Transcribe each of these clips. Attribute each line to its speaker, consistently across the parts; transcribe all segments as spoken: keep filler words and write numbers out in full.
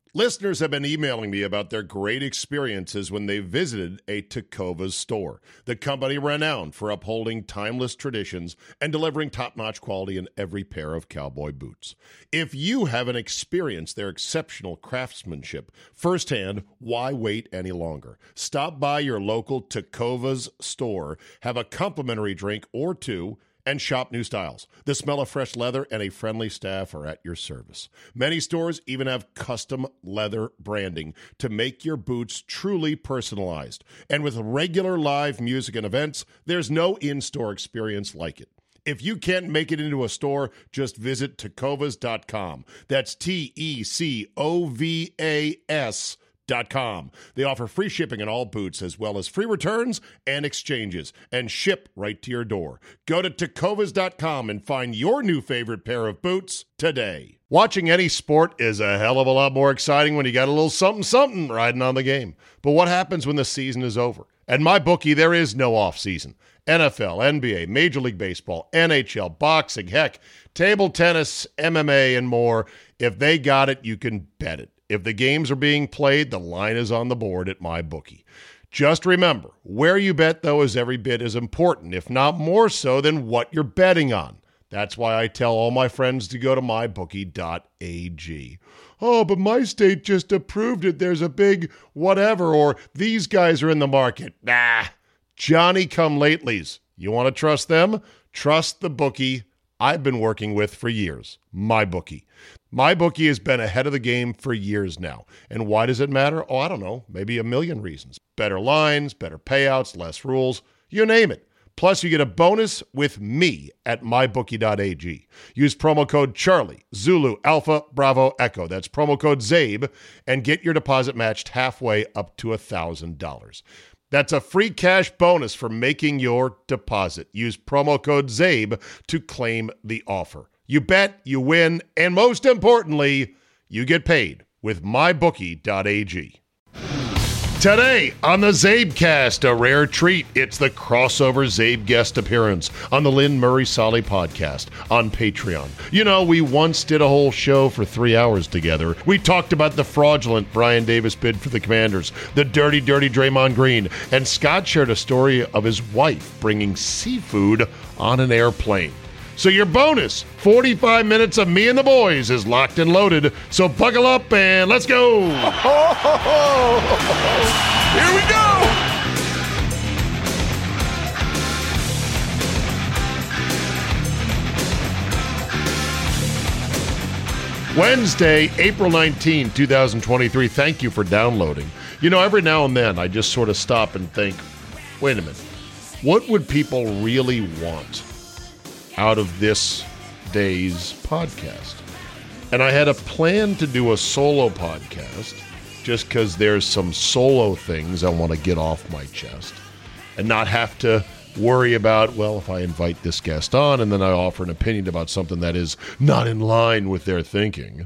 Speaker 1: Listeners have been emailing me about their great experiences when they visited a Tecovas store, the company renowned for upholding timeless traditions and delivering top-notch quality in every pair of cowboy boots. If you haven't experienced their exceptional craftsmanship firsthand, why wait any longer? Stop by your local Tecovas store, have a complimentary drink or two, and shop new styles. The smell of fresh leather and a friendly staff are at your service. Many stores even have custom leather branding to make your boots truly personalized. And with regular live music and events, there's no in-store experience like it. If you can't make it into a store, just visit tecovas dot com. That's T E C O V A S Dot com. They offer free shipping on all boots as well as free returns and exchanges and ship right to your door. Go to tecovas dot com and find your new favorite pair of boots today. Watching any sport is a hell of a lot more exciting when you got a little something something riding on the game. But what happens when the season is over? At MyBookie, there is no off season. N F L, N B A, Major League Baseball, N H L, boxing, heck, table tennis, M M A, and more. If they got it, you can bet it. If the games are being played, the line is on the board at MyBookie. Just remember, where you bet, though, is every bit as important, if not more so, than what you're betting on. That's why I tell all my friends to go to my bookie dot a g. Oh, but my state just approved it. There's a big whatever, or these guys are in the market. Nah, Johnny-come-latelys. You want to trust them? Trust the bookie I've been working with for years, MyBookie. MyBookie has been ahead of the game for years now. And why does it matter? Oh, I don't know. Maybe a million reasons. Better lines, better payouts, less rules, you name it. Plus, you get a bonus with me at my bookie dot a g. Use promo code Charlie, Zulu, Alpha, Bravo, Echo. That's promo code ZABE, and get your deposit matched halfway up to one thousand dollars. That's a free cash bonus for making your deposit. Use promo code ZABE to claim the offer. You bet, you win, and most importantly, you get paid with my bookie dot a g. Today on the ZabeCast, a rare treat. It's the crossover Zabe guest appearance on the Lynn Murray Solly podcast on Patreon. You know, we once did a whole show for three hours together. We talked about the fraudulent Brian Davis bid for the Commanders, the dirty, dirty Draymond Green, and Scott shared a story of his wife bringing seafood on an airplane. So your bonus, forty-five minutes of me and the boys, is locked and loaded. So buckle up and let's go. Here we go. Wednesday, April nineteenth, twenty twenty-three. Thank you for downloading. You know, every now and then I just sort of stop and think, wait a minute, what would people really want out of this day's podcast? And I had a plan to do a solo podcast just because there's some solo things I want to get off my chest and not have to worry about, well, if I invite this guest on and then I offer an opinion about something that is not in line with their thinking,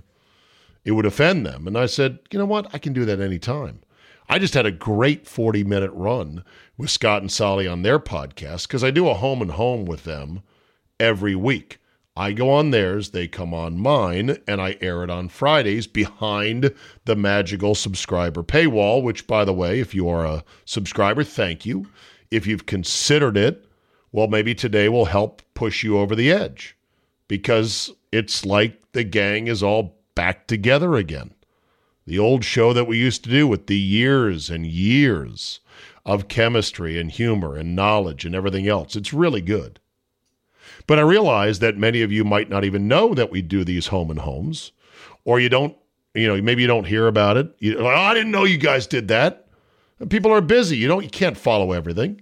Speaker 1: it would offend them. And I said, you know what? I can do that anytime. I just had a great forty-minute run with Scott and Solly on their podcast because I do a home and home with them every week. I go on theirs, they come on mine, and I air it on Fridays behind the magical subscriber paywall, which, by the way, if you are a subscriber, thank you. If you've considered it, well, maybe today will help push you over the edge because it's like the gang is all back together again. The old show that we used to do with the years and years of chemistry and humor and knowledge and everything else. It's really good. But I realize that many of you might not even know that we do these home and homes, or you don't, you know, maybe you don't hear about it. You, oh, I didn't know you guys did that. And people are busy. You don't, you can't follow everything.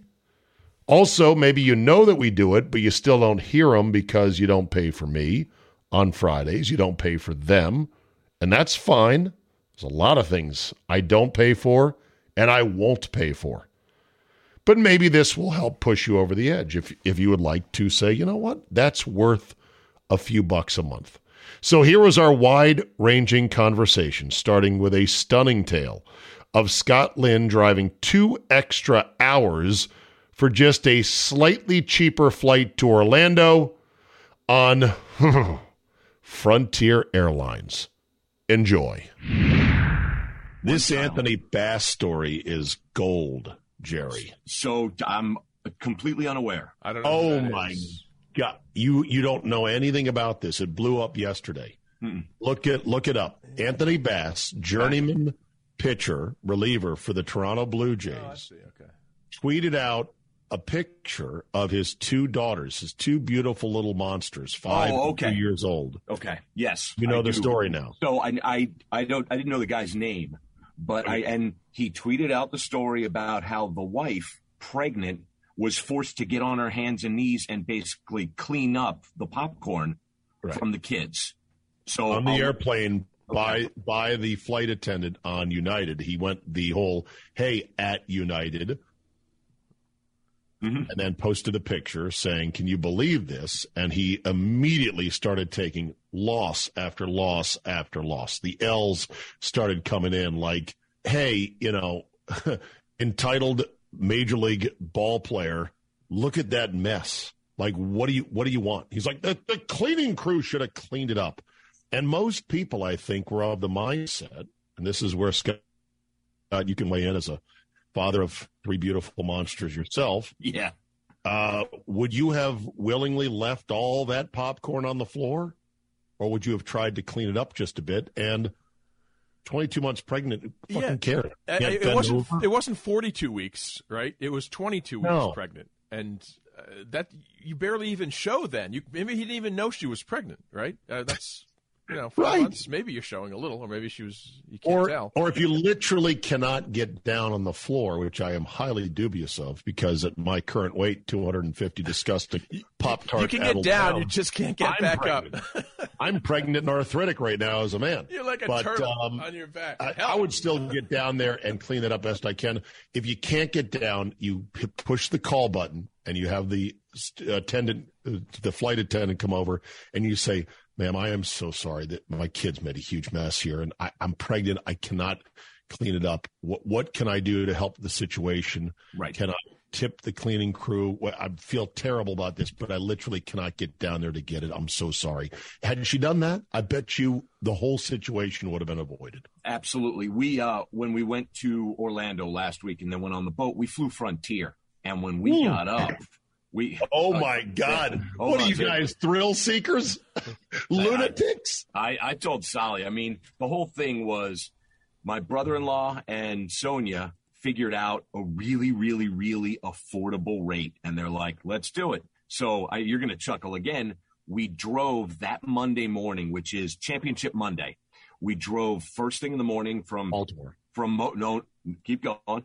Speaker 1: Also, maybe you know that we do it, but you still don't hear them because you don't pay for me on Fridays. You don't pay for them, and that's fine. There's a lot of things I don't pay for and I won't pay for. But maybe this will help push you over the edge if if you would like to say, you know what, that's worth a few bucks a month. So here was our wide-ranging conversation, starting with a stunning tale of Scott Lynn driving two extra hours for just a slightly cheaper flight to Orlando on Frontier Airlines. Enjoy. This Anthony Bass story is gold, Jerry.
Speaker 2: So I'm completely unaware.
Speaker 3: I don't know.
Speaker 1: Oh, my is. God. You, you don't know anything about this. It blew up yesterday. Mm-mm. Look it, look it up. Anthony Bass, journeyman pitcher, reliever for the Toronto Blue Jays,
Speaker 3: oh, I see. Okay.
Speaker 1: tweeted out a picture of his two daughters, his two beautiful little monsters, five
Speaker 2: oh, okay.
Speaker 1: and two years old.
Speaker 2: Okay. Yes.
Speaker 1: You know
Speaker 2: I
Speaker 1: the
Speaker 2: do.
Speaker 1: story now.
Speaker 2: So I, I, I don't, I didn't know the guy's name, but I, and he tweeted out the story about how the wife, pregnant, was forced to get on her hands and knees and basically clean up the popcorn right. from the kids. So
Speaker 1: on the
Speaker 2: um,
Speaker 1: airplane by by the flight attendant on United, he went the whole "Hey at United," mm-hmm. and then posted a picture saying, "Can you believe this?" And he immediately started taking loss after loss after loss. The L's started coming in like, "Hey, you know, entitled Major League ball player, look at that mess. Like, what do you what do you want?" He's like, the, the cleaning crew should have cleaned it up. And most people, I think, were of the mindset, and this is where, Scott, you can weigh in as a father of three beautiful monsters yourself.
Speaker 2: Yeah.
Speaker 1: Uh, would you have willingly left all that popcorn on the floor, or would you have tried to clean it up just a bit? And twenty-two months pregnant, fucking
Speaker 3: yeah.
Speaker 1: care.
Speaker 3: It, it wasn't. Over. It wasn't forty-two weeks, right? It was twenty-two
Speaker 1: no.
Speaker 3: weeks pregnant, and uh, that you barely even show. Then you maybe he didn't even know she was pregnant, right? Uh, that's. You know, four
Speaker 1: right.
Speaker 3: months, maybe you're showing a little, or maybe she was, you can't
Speaker 1: or,
Speaker 3: tell.
Speaker 1: Or if you literally cannot get down on the floor, which I am highly dubious of, because at my current weight, two hundred fifty disgusting Pop-Tart.
Speaker 3: You can get down,
Speaker 1: pound,
Speaker 3: you just can't get
Speaker 1: I'm
Speaker 3: back
Speaker 1: pregnant.
Speaker 3: up.
Speaker 1: I'm pregnant and arthritic right now as a man.
Speaker 3: You're like a
Speaker 1: but,
Speaker 3: turtle
Speaker 1: um,
Speaker 3: on your back.
Speaker 1: I, I would still get down there and clean it up best I can. If you can't get down, you p- push the call button, and you have the attendant, the flight attendant come over, and you say, "Ma'am, I am so sorry that my kids made a huge mess here, and I, I'm pregnant. I cannot clean it up. What what can I do to help the situation?
Speaker 2: Right.
Speaker 1: Can I tip the cleaning crew? I feel terrible about this, but I literally cannot get down there to get it. I'm so sorry." Had she done that, I bet you the whole situation would have been avoided.
Speaker 2: Absolutely. We uh, when we went to Orlando last week and then went on the boat, we flew Frontier, and when we Ooh. got up. We,
Speaker 1: oh,
Speaker 2: uh,
Speaker 1: my God. Oh, what are you guys, thrill seekers? Lunatics?
Speaker 2: I, I told Sally, I mean, the whole thing was my brother-in-law and Sonia figured out a really, really, really affordable rate. And they're like, let's do it. So I, you're going to chuckle again. We drove that Monday morning, which is Championship Monday. We drove first thing in the morning from
Speaker 1: Baltimore.
Speaker 2: From Mo- no, keep going.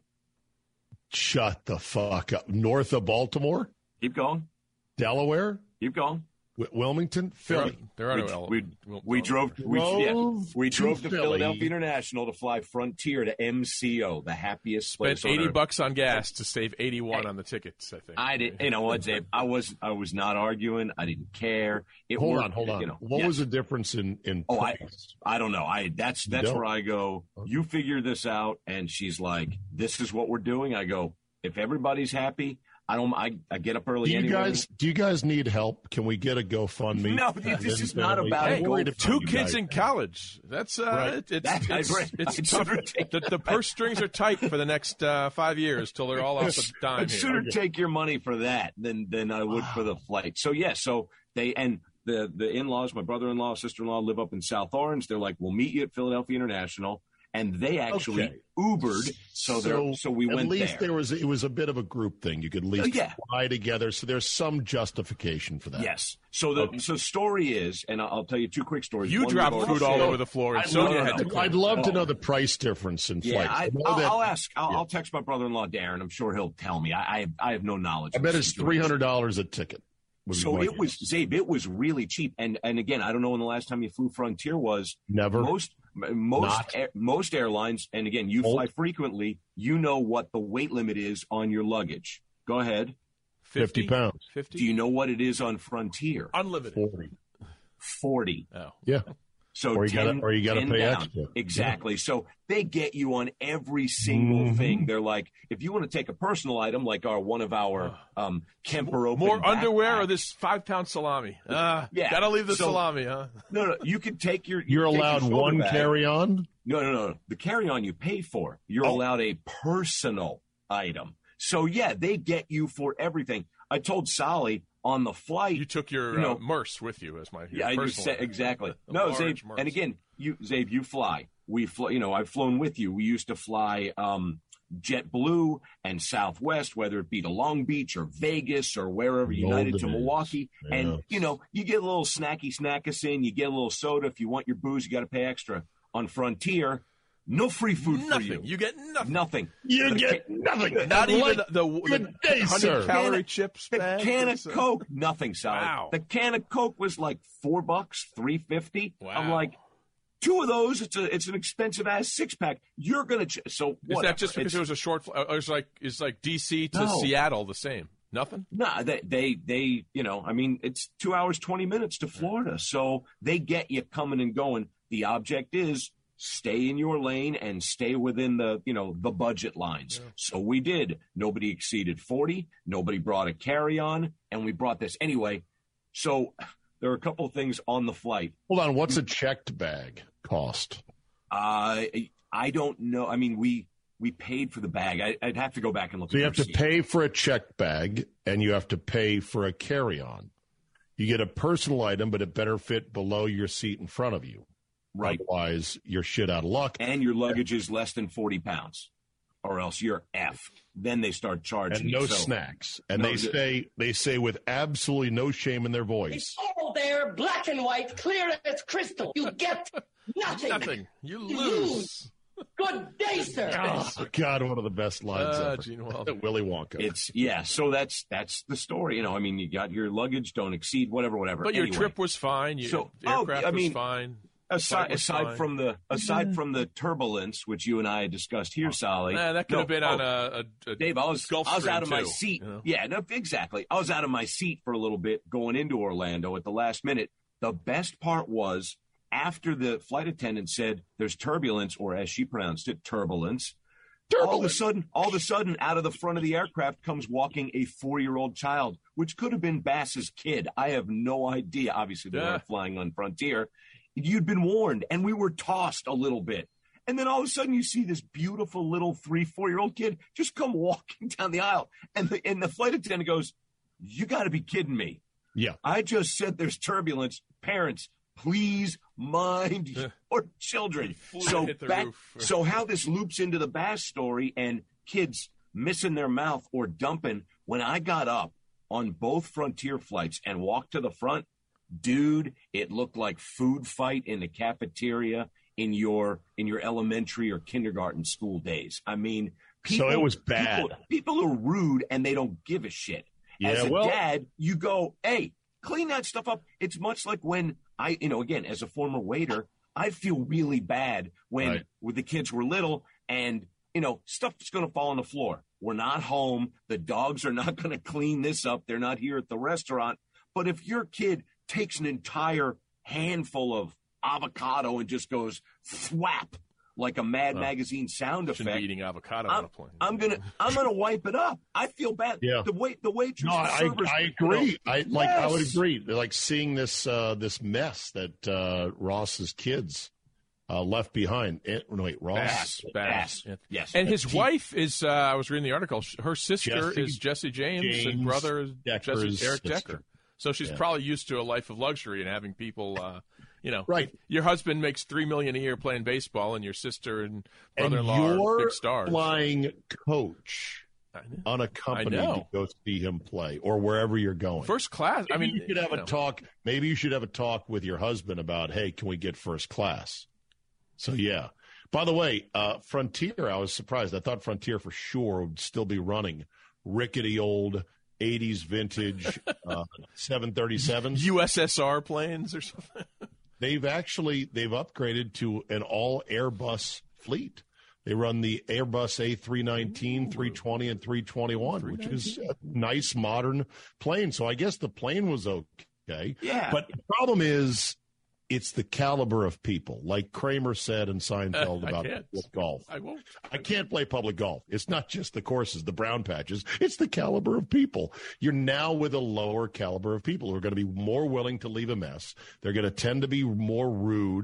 Speaker 1: Shut the fuck up. North of Baltimore?
Speaker 2: Keep going.
Speaker 1: Delaware?
Speaker 2: Keep going.
Speaker 1: W- Wilmington? Philly.
Speaker 3: There are, there are
Speaker 2: we,
Speaker 3: no
Speaker 2: we, we drove. We, yeah, we
Speaker 1: to
Speaker 2: drove to
Speaker 1: Philly.
Speaker 2: Philadelphia International to fly Frontier to M C O, the happiest place.
Speaker 3: Spent eighty
Speaker 2: on earth.
Speaker 3: bucks on gas to save eighty-one
Speaker 2: hey,
Speaker 3: on the tickets. I think.
Speaker 2: I did. You know what, Dave? I was. I was not arguing. I didn't care. It
Speaker 1: hold
Speaker 2: worked,
Speaker 1: on. Hold on.
Speaker 2: You know,
Speaker 1: what
Speaker 2: yes.
Speaker 1: was the difference in in
Speaker 2: oh,
Speaker 1: price?
Speaker 2: I, I don't know. I that's that's where I go. You figure this out, and she's like, "This is what we're doing." I go, "If everybody's happy." I don't. I, I get up early.
Speaker 1: Do you
Speaker 2: anyway.
Speaker 1: guys? Do you guys need help? Can we get a GoFundMe?
Speaker 2: No, this is not about
Speaker 3: hey,
Speaker 2: go
Speaker 3: two kids guys. in college. That's uh,
Speaker 1: right.
Speaker 3: it, it's
Speaker 2: that,
Speaker 3: it's,
Speaker 2: right.
Speaker 3: it's tough. The, the purse strings are tight for the next uh, five years till they're all off the dime.
Speaker 2: I'd sooner here. take your money for that than than I would wow. for the flight. So yeah, so they and the the in-laws, my brother-in-law, sister-in-law, live up in South Orange. They're like, we'll meet you at Philadelphia International. And they actually
Speaker 1: okay.
Speaker 2: Ubered, so so, so we went there.
Speaker 1: At least there. there was it was a bit of a group thing. You could at least
Speaker 2: uh, yeah.
Speaker 1: fly together. So there's some justification for that.
Speaker 2: Yes. So the okay. so story is, and I'll tell you two quick stories.
Speaker 3: You
Speaker 2: One
Speaker 3: dropped food all over the floor, and
Speaker 2: I'd
Speaker 3: Sonia
Speaker 2: love,
Speaker 3: had to.
Speaker 1: I'd love to know the price difference in
Speaker 2: yeah,
Speaker 1: flights.
Speaker 2: I,
Speaker 1: I
Speaker 2: I'll,
Speaker 1: that,
Speaker 2: I'll ask. I'll,
Speaker 1: yeah.
Speaker 2: I'll text my brother-in-law Darren. I'm sure he'll tell me. I I, I have no knowledge.
Speaker 1: I bet it's three hundred dollars a ticket.
Speaker 2: So it was, Zabe, it was really cheap. And and again, I don't know when the last time you flew Frontier was.
Speaker 1: Never.
Speaker 2: Most most air, most airlines, and again, you fly frequently, you know what the weight limit is on your luggage. Go ahead.
Speaker 1: fifty, fifty pounds.
Speaker 3: fifty?
Speaker 2: Do you know what it is on Frontier?
Speaker 3: Unlimited.
Speaker 1: forty.
Speaker 2: forty.
Speaker 3: Oh.
Speaker 1: Yeah.
Speaker 2: So
Speaker 1: or you got or you got to pay
Speaker 2: down.
Speaker 1: extra.
Speaker 2: Exactly. Yeah. So they get you on every single mm-hmm. thing. They're like, if you want to take a personal item, like our one of our um, Kemper open
Speaker 3: more
Speaker 2: backpack,
Speaker 3: underwear or this five pound salami. Uh,
Speaker 2: yeah,
Speaker 3: gotta leave the
Speaker 2: so,
Speaker 3: salami, huh?
Speaker 2: No, no, you can take your.
Speaker 1: You're
Speaker 2: you
Speaker 1: allowed
Speaker 2: your
Speaker 1: one
Speaker 2: bag.
Speaker 1: carry on.
Speaker 2: No, no, no. The carry-on you pay for. You're
Speaker 1: Oh.
Speaker 2: allowed a personal item. So, yeah, they get you for everything. I told Sally on the flight.
Speaker 3: You took your
Speaker 2: you know,
Speaker 3: uh, Merce with you as my your
Speaker 2: yeah, you
Speaker 3: personal
Speaker 2: said
Speaker 3: one.
Speaker 2: exactly.
Speaker 3: A
Speaker 2: No,
Speaker 3: large
Speaker 2: Zabe,
Speaker 3: Merce.
Speaker 2: and again, you, Zabe, you fly. We fly. You know, I've flown with you. We used to fly um, JetBlue and Southwest, whether it be to Long Beach or Vegas or wherever,
Speaker 1: The
Speaker 2: United
Speaker 1: old
Speaker 2: to
Speaker 1: days.
Speaker 2: Milwaukee.
Speaker 1: Yeah.
Speaker 2: And, you know, you get a little snacky snack us in. You get a little soda. If you want your booze, you got to pay extra. On Frontier, no free food
Speaker 3: Nothing.
Speaker 2: for you.
Speaker 3: You get nothing.
Speaker 2: Nothing.
Speaker 1: You
Speaker 2: The
Speaker 1: get
Speaker 2: ca-
Speaker 1: nothing.
Speaker 3: Not even
Speaker 1: Like,
Speaker 3: the, the, the
Speaker 1: good day,
Speaker 3: one hundred
Speaker 1: sir.
Speaker 3: calorie
Speaker 2: Can of-
Speaker 3: chips
Speaker 2: The
Speaker 3: bag.
Speaker 2: can of
Speaker 3: It's, uh,
Speaker 2: Coke, nothing, Sally.
Speaker 3: Wow.
Speaker 2: The can of Coke was like four bucks, three fifty. I'm
Speaker 3: Wow.
Speaker 2: like, two of those, it's a it's an expensive ass six pack. You're gonna ch- so
Speaker 3: Is
Speaker 2: whatever.
Speaker 3: that just because
Speaker 2: It's-
Speaker 3: it was a short? Fl- uh, it's like it's like D C to
Speaker 2: No.
Speaker 3: Seattle the same. Nothing.
Speaker 2: Nah, they, they, they, you know, I mean, it's two hours, twenty minutes to Florida. So they get you coming and going. The object is stay in your lane and stay within the, you know, the budget lines.
Speaker 3: Yeah.
Speaker 2: So we did. Nobody exceeded forty. Nobody brought a carry-on. And we brought this anyway. So there are a couple of things on the flight.
Speaker 1: Hold on. What's a checked bag cost?
Speaker 2: Uh, I don't know. I mean, we, we paid for the bag. I, I'd have to go back and look
Speaker 1: So
Speaker 2: at
Speaker 1: you
Speaker 2: the
Speaker 1: have to
Speaker 2: receipt.
Speaker 1: pay for a checked bag and you have to pay for a carry-on. You get a personal item, but it better fit below your seat in front of you.
Speaker 2: Right.
Speaker 1: Otherwise, you're shit out of luck.
Speaker 2: And your luggage is less than forty pounds, or else you're F. Then they start charging
Speaker 1: And
Speaker 2: you.
Speaker 1: no
Speaker 2: So-
Speaker 1: snacks. And
Speaker 2: No,
Speaker 1: they
Speaker 2: the-
Speaker 1: say they say with absolutely no shame in their voice.
Speaker 4: It's all there, black and white, clear as crystal. You get nothing.
Speaker 3: Nothing. You
Speaker 4: You
Speaker 3: lose.
Speaker 4: Good day, sir.
Speaker 1: Oh, God, one of the best lines
Speaker 3: Uh,
Speaker 1: ever.
Speaker 3: Gene Wilder.
Speaker 1: Willy Wonka.
Speaker 2: It's yeah. So that's that's the story. You know, I mean, you got your luggage, don't exceed whatever, whatever.
Speaker 3: But your
Speaker 2: Anyway,
Speaker 3: trip was fine. Your
Speaker 2: So- oh,
Speaker 3: aircraft
Speaker 2: I mean,
Speaker 3: was fine.
Speaker 2: aside
Speaker 3: flight was
Speaker 2: aside
Speaker 3: fine.
Speaker 2: from the aside from the turbulence, which you and I had discussed here, Sally.
Speaker 3: Nah, that could
Speaker 2: no,
Speaker 3: have been
Speaker 2: oh,
Speaker 3: on a, a, a
Speaker 2: Dave, I was
Speaker 3: Gulf
Speaker 2: I was
Speaker 3: Stream
Speaker 2: out of my
Speaker 3: too,
Speaker 2: seat.
Speaker 3: you know?
Speaker 2: Yeah, no, exactly. I was out of my seat for a little bit going into Orlando at the last minute. The best part was after the flight attendant said there's turbulence, or as she pronounced it, turbulence. All of a sudden, all of a sudden, out of the front of the aircraft comes walking a four-year-old child, which could have been Bass's kid. I have no idea. Obviously, they
Speaker 3: Yeah.
Speaker 2: weren't flying on Frontier. You'd been warned, and we were tossed a little bit. And then all of a sudden, you see this beautiful little three, four-year-old kid just come walking down the aisle, and the and the flight attendant goes, "You got to be kidding me!
Speaker 1: Yeah.
Speaker 2: I just said there's turbulence. Parents, please mind your children."
Speaker 3: Flew
Speaker 2: So
Speaker 3: and hit the
Speaker 2: back,
Speaker 3: roof.
Speaker 2: so how this loops into the Bass story and kids missing their mouth or dumping. When I got up on both Frontier flights and walked to the front, dude, it looked like food fight in the cafeteria in your in your elementary or kindergarten school days. I mean, people,
Speaker 1: So it was bad.
Speaker 2: People, people are rude and they don't give a shit.
Speaker 1: Yeah,
Speaker 2: As a
Speaker 1: well-
Speaker 2: dad, you go, hey, clean that stuff up. It's much like when I, you know, again, as a former waiter, I feel really bad when
Speaker 1: Right.
Speaker 2: when the kids were little and, you know, stuff is going to fall on the floor. We're not home. The dogs are not going to clean this up. They're not here at the restaurant. But if your kid takes an entire handful of avocado and just goes thwap like a Mad
Speaker 3: Oh.
Speaker 2: Magazine sound
Speaker 3: Shouldn't
Speaker 2: effect,
Speaker 3: be eating avocado on
Speaker 2: I'm,
Speaker 3: a plane.
Speaker 2: I'm gonna I'm gonna wipe it up. I feel bad.
Speaker 1: Yeah.
Speaker 2: The wait the waitress.
Speaker 1: No,
Speaker 2: the
Speaker 1: I,
Speaker 2: servers,
Speaker 1: I
Speaker 2: you
Speaker 1: agree.
Speaker 2: know,
Speaker 1: I like. I would
Speaker 2: Yes.
Speaker 1: agree. Like seeing this uh, this mess that uh, Ross's kids uh, left behind. Eh, no, wait, Ross.
Speaker 2: Bass.
Speaker 3: Bass.
Speaker 2: Bass.
Speaker 3: Yeah.
Speaker 2: Yes.
Speaker 3: And his
Speaker 1: He-
Speaker 3: wife is, uh, I was reading the article, sh- her sister
Speaker 1: Jesse
Speaker 3: is Jesse James,
Speaker 1: James
Speaker 3: and brother is
Speaker 1: Decker's
Speaker 3: Jesse, Eric
Speaker 1: sister.
Speaker 3: Decker. So she's
Speaker 1: Yeah.
Speaker 3: probably used to a life of luxury and having people, uh, you know,
Speaker 1: Right.
Speaker 3: your husband makes three million dollars a year playing baseball, and your sister and
Speaker 1: And
Speaker 3: brother-in-law are
Speaker 1: you're
Speaker 3: big stars.
Speaker 1: flying coach
Speaker 3: I know.
Speaker 1: on a company
Speaker 3: I know.
Speaker 1: to go see him play, or wherever you're going.
Speaker 3: First class. I
Speaker 1: Maybe
Speaker 3: mean,
Speaker 1: you should have
Speaker 3: you
Speaker 1: a
Speaker 3: know.
Speaker 1: talk. Maybe you should have a talk with your husband about, hey, can we get first class? So yeah. By the way, uh, Frontier, I was surprised. I thought Frontier for sure would still be running rickety old eighties vintage uh, seven thirty-sevens.
Speaker 3: U S S R planes or something.
Speaker 1: They've actually they've upgraded to an all Airbus fleet. They run the Airbus A three nineteen, three twenty, and three twenty-one, which is a nice modern plane. So I guess the plane was okay.
Speaker 2: Yeah.
Speaker 1: But the problem is it's the caliber of people. Like Kramer said in Seinfeld
Speaker 3: I
Speaker 1: about
Speaker 3: can't.
Speaker 1: public golf.
Speaker 3: I won't.
Speaker 1: I can't play public golf. It's not just the courses, the brown patches. It's the caliber of people. You're now with a lower caliber of people who are going to be more willing to leave a mess. They're going to tend to be more rude.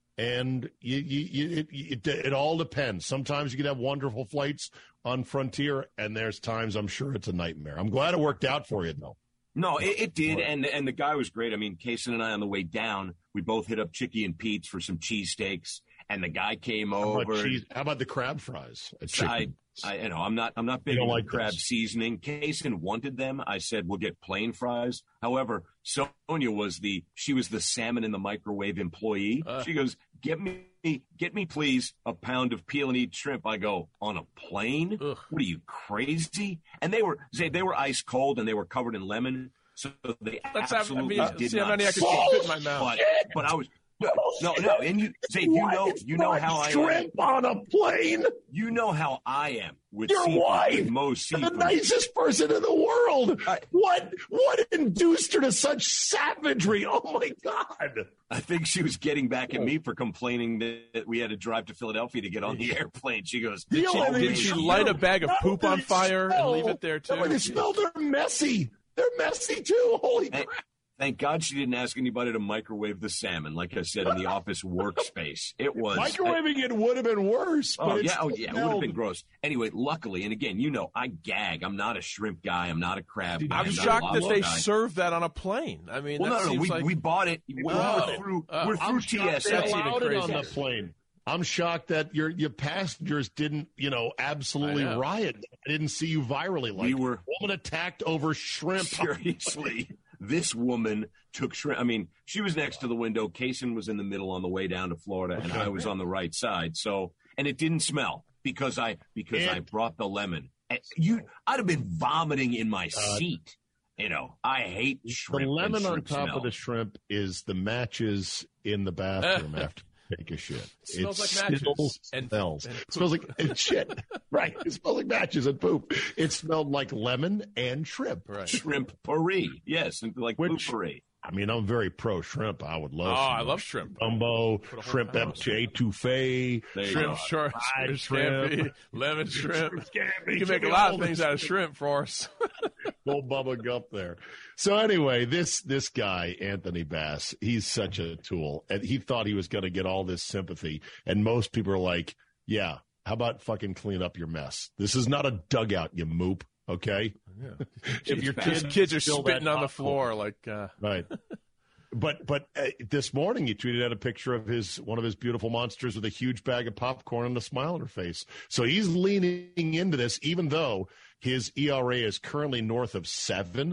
Speaker 1: And you, you, you, it, it, it all depends. Sometimes you can have wonderful flights on Frontier, and there's times I'm sure it's a nightmare. I'm glad it worked out for you, though.
Speaker 2: No, it, it did, and and the guy was great. I mean, Kason and I on the way down, we both hit up Chicky and Pete's for some cheesesteaks, and the guy came
Speaker 1: how
Speaker 2: over.
Speaker 1: About cheese, how about the crab fries? At
Speaker 2: I, I, you know, I'm not, I'm not big on
Speaker 1: like
Speaker 2: crab
Speaker 1: this.
Speaker 2: seasoning. Kason wanted them. I said we'll get plain fries. However, Sonia was the, she was the salmon in the microwave employee. Uh, she goes, "Get me, get me, please, a pound of peel and eat shrimp." I go, "On a plane? Ugh. What are you, crazy?" And they were, they, they were ice cold and they were covered in lemon. So they
Speaker 3: Let's
Speaker 2: absolutely
Speaker 3: have, I mean,
Speaker 2: did
Speaker 3: see
Speaker 2: not.
Speaker 3: how many I could fit in my mouth.
Speaker 2: But, but I was. No, no, and you, Zay, you know, you know how I am.
Speaker 1: Shrimp on a plane.
Speaker 2: You know how I am with
Speaker 1: your
Speaker 2: seafood,
Speaker 1: wife,
Speaker 2: with most seafood.
Speaker 1: the nicest person in the world. I, what, what induced her to such savagery? Oh my God!
Speaker 2: I think she was getting back at me for complaining that we had to drive to Philadelphia to get on the airplane. She goes,
Speaker 3: "Did she, did she light a bag of poop on fire and leave it there too?"
Speaker 1: No, they smell. They're messy. They're messy too. Holy crap!
Speaker 2: Thank God she didn't ask anybody to microwave the salmon, like I said, in the office workspace. It was
Speaker 1: microwaving I, it would have been worse.
Speaker 2: Oh
Speaker 1: but
Speaker 2: yeah, oh yeah, it would have been
Speaker 1: no.
Speaker 2: gross. Anyway, luckily, and again, you know, I gag. I'm not a shrimp guy. I'm not a crab guy.
Speaker 3: I'm,
Speaker 2: I'm
Speaker 3: shocked that they
Speaker 2: guy.
Speaker 3: serve that on a plane. I mean,
Speaker 2: well,
Speaker 3: that
Speaker 2: no, no,
Speaker 3: seems
Speaker 2: we
Speaker 3: like...
Speaker 2: we bought it. We're,
Speaker 3: oh,
Speaker 2: we're through.
Speaker 3: uh,
Speaker 2: we're through
Speaker 1: I'm
Speaker 2: T S
Speaker 1: They
Speaker 2: S.
Speaker 1: allowed it on
Speaker 3: crazy.
Speaker 1: the plane. I'm shocked that your your passengers didn't, you know, absolutely riot. I didn't see you virally like
Speaker 2: we were
Speaker 1: woman attacked over shrimp.
Speaker 2: Seriously. This woman took shrimp. I mean, she was next to the window. Kason was in the middle on the way down to Florida, okay. and I was on the right side. So, and it didn't smell because I because and, I brought the lemon. You, I'd have been vomiting in my uh, seat. You know, I hate shrimp.
Speaker 1: The lemon
Speaker 2: shrimp
Speaker 1: on top
Speaker 2: smell.
Speaker 1: of the shrimp is the matches in the bathroom after. Take a shit.
Speaker 3: It smells
Speaker 1: it
Speaker 3: like matches
Speaker 1: and
Speaker 3: smells.
Speaker 1: And it smells like and shit. Right. It smells like matches and poop. It smelled like lemon and shrimp.
Speaker 2: Right. Shrimp potpourri. Yes, like potpourri.
Speaker 1: I mean, I'm very pro shrimp. I would love.
Speaker 3: Oh,
Speaker 1: shrimp.
Speaker 3: I love shrimp.
Speaker 1: Gumbo, shrimp etouffee,
Speaker 3: shrimp short,
Speaker 1: fried
Speaker 3: shrimp,
Speaker 1: shrimp,
Speaker 3: lemon shrimp.
Speaker 1: Scampi,
Speaker 3: you can make a lot of things out of shrimp for us.
Speaker 1: Old Bubba Gump there. So anyway, this this guy, Anthony Bass, he's such a tool. And he thought he was going to get all this sympathy. And most people are like, yeah, how about fucking clean up your mess? This is not a dugout, you moop. Okay.
Speaker 3: Yeah.
Speaker 1: If your kids,
Speaker 3: kids are spitting on the floor, like uh...
Speaker 1: right. But but uh, this morning he tweeted out a picture of his one of his beautiful monsters with a huge bag of popcorn and a smile on her face. So he's leaning into this, even though his E R A is currently north of seven,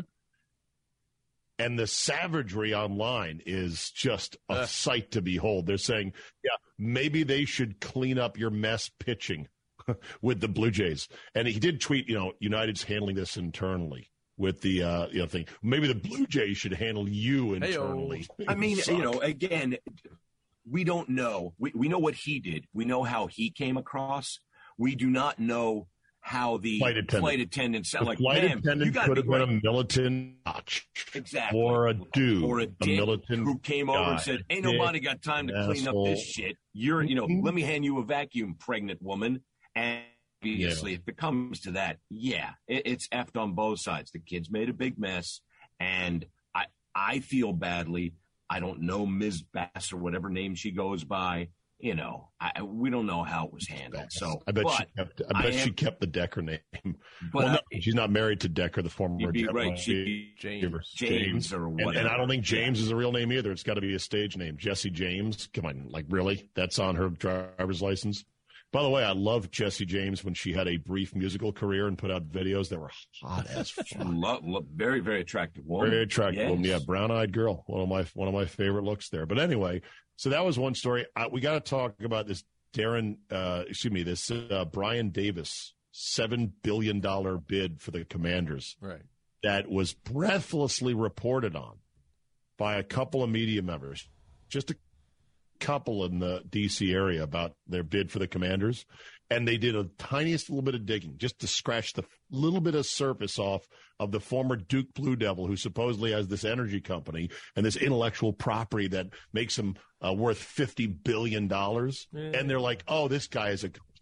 Speaker 1: and the savagery online is just a uh. sight to behold. They're saying, yeah, maybe they should clean up your mess pitching with the Blue Jays. And he did tweet, you know, United's handling this internally with the uh, you know thing. Maybe the Blue Jays should handle you internally.
Speaker 2: I mean, you know, again, we don't know. We we know what he did. We know how he came across. We do not know how the
Speaker 1: flight attendant,
Speaker 2: flight attendant sound like.
Speaker 1: Flight
Speaker 2: man,
Speaker 1: attendant
Speaker 2: you
Speaker 1: could have been
Speaker 2: right.
Speaker 1: a militant notch.
Speaker 2: Exactly.
Speaker 1: Or a dude.
Speaker 2: Or a dick
Speaker 1: a militant
Speaker 2: who came over
Speaker 1: guy.
Speaker 2: and said, ain't nobody got time to
Speaker 1: asshole.
Speaker 2: clean up this shit. You're, you know, let me hand you a vacuum, pregnant woman. And obviously, yeah. if it comes to that, yeah, it, it's effed on both sides. The kids made a big mess, and I I feel badly. I don't know Miz Bass or whatever name she goes by. You know, I, we don't know how it was handled. So
Speaker 1: I bet
Speaker 2: but
Speaker 1: she kept. I bet
Speaker 2: I
Speaker 1: she
Speaker 2: am,
Speaker 1: kept the Decker name.
Speaker 2: But
Speaker 1: well, no,
Speaker 2: I,
Speaker 1: she's not married to Decker, the former.
Speaker 2: You'd be
Speaker 1: Jet
Speaker 2: right.
Speaker 1: Line.
Speaker 2: She,
Speaker 3: James.
Speaker 2: James, James or whatever.
Speaker 1: And, and I don't think James is a real name either. It's got to be a stage name. Jesse James. Come on, like really? That's on her driver's license. By the way, I loved Jesse James when she had a brief musical career and put out videos that were hot as fuck.
Speaker 2: Love, love, very, very attractive woman.
Speaker 1: Very attractive
Speaker 2: yes.
Speaker 1: woman. Yeah, brown-eyed girl. One of my one of my favorite looks there. But anyway, so that was one story. I, we got to talk about this Darren, uh, excuse me, this uh, Brian Davis seven billion dollars bid for the Commanders.
Speaker 3: Right.
Speaker 1: That was breathlessly reported on by a couple of media members. Just a couple in the D C area about their bid for the Commanders, and they did a tiniest little bit of digging just to scratch the little bit of surface off of the former Duke Blue Devil, who supposedly has this energy company and this intellectual property that makes him uh, worth fifty billion dollars. Yeah. And they're like, oh, this guy is a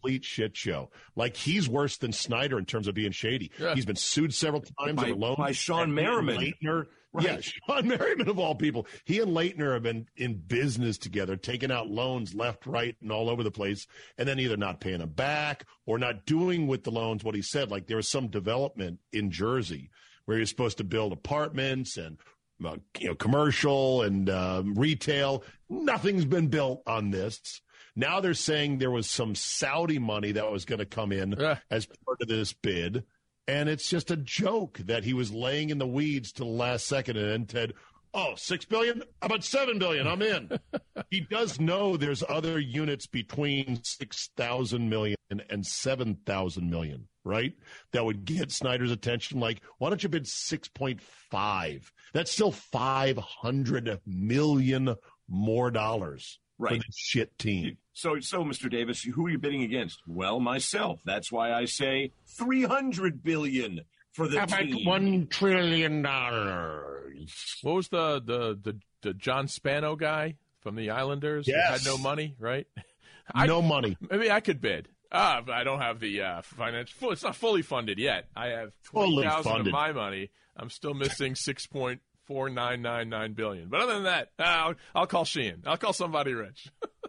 Speaker 1: complete shit show. Like, he's worse than Snyder in terms of being shady.
Speaker 3: Yeah.
Speaker 1: He's been sued several times
Speaker 2: by,
Speaker 1: over loans.
Speaker 2: by Sean Merriman.
Speaker 1: Leitner.
Speaker 2: Right.
Speaker 1: Yeah, Sean Merriman of all people. He and Leitner have been in business together, taking out loans left, right, and all over the place, and then either not paying them back or not doing with the loans what he said. Like, there was some development in Jersey where you're supposed to build apartments and uh, you know, commercial and uh, retail. Nothing's been built on this. Now they're saying there was some Saudi money that was going to come in
Speaker 3: Yeah.
Speaker 1: as part of this bid. And it's just a joke that he was laying in the weeds to the last second and then said, oh, six billion dollars? How about seven billion dollars? I'm in. He does know there's other units between six thousand million dollars and seven thousand million dollars, right? That would get Snyder's attention. Like, why don't you bid six point five? That's still five hundred million dollars more dollars
Speaker 2: Right.
Speaker 1: for this shit team.
Speaker 2: So, so, Mister Davis, who are you bidding against? Well, myself. That's why I say three hundred billion dollars for the
Speaker 1: How about
Speaker 2: team.
Speaker 1: one trillion dollars?
Speaker 3: What was the, the, the, the John Spano guy from the Islanders? who
Speaker 1: Yes.
Speaker 3: had no money, right? I-
Speaker 1: No money.
Speaker 3: Maybe I could bid. Ah, but I don't have the uh, financial. It's not fully funded yet. I have twenty
Speaker 1: Fully
Speaker 3: thousand of
Speaker 1: funded.
Speaker 3: my money. I'm still missing six point four nine nine nine billion. But other than that, I'll, I'll call Sheehan. I'll call somebody rich.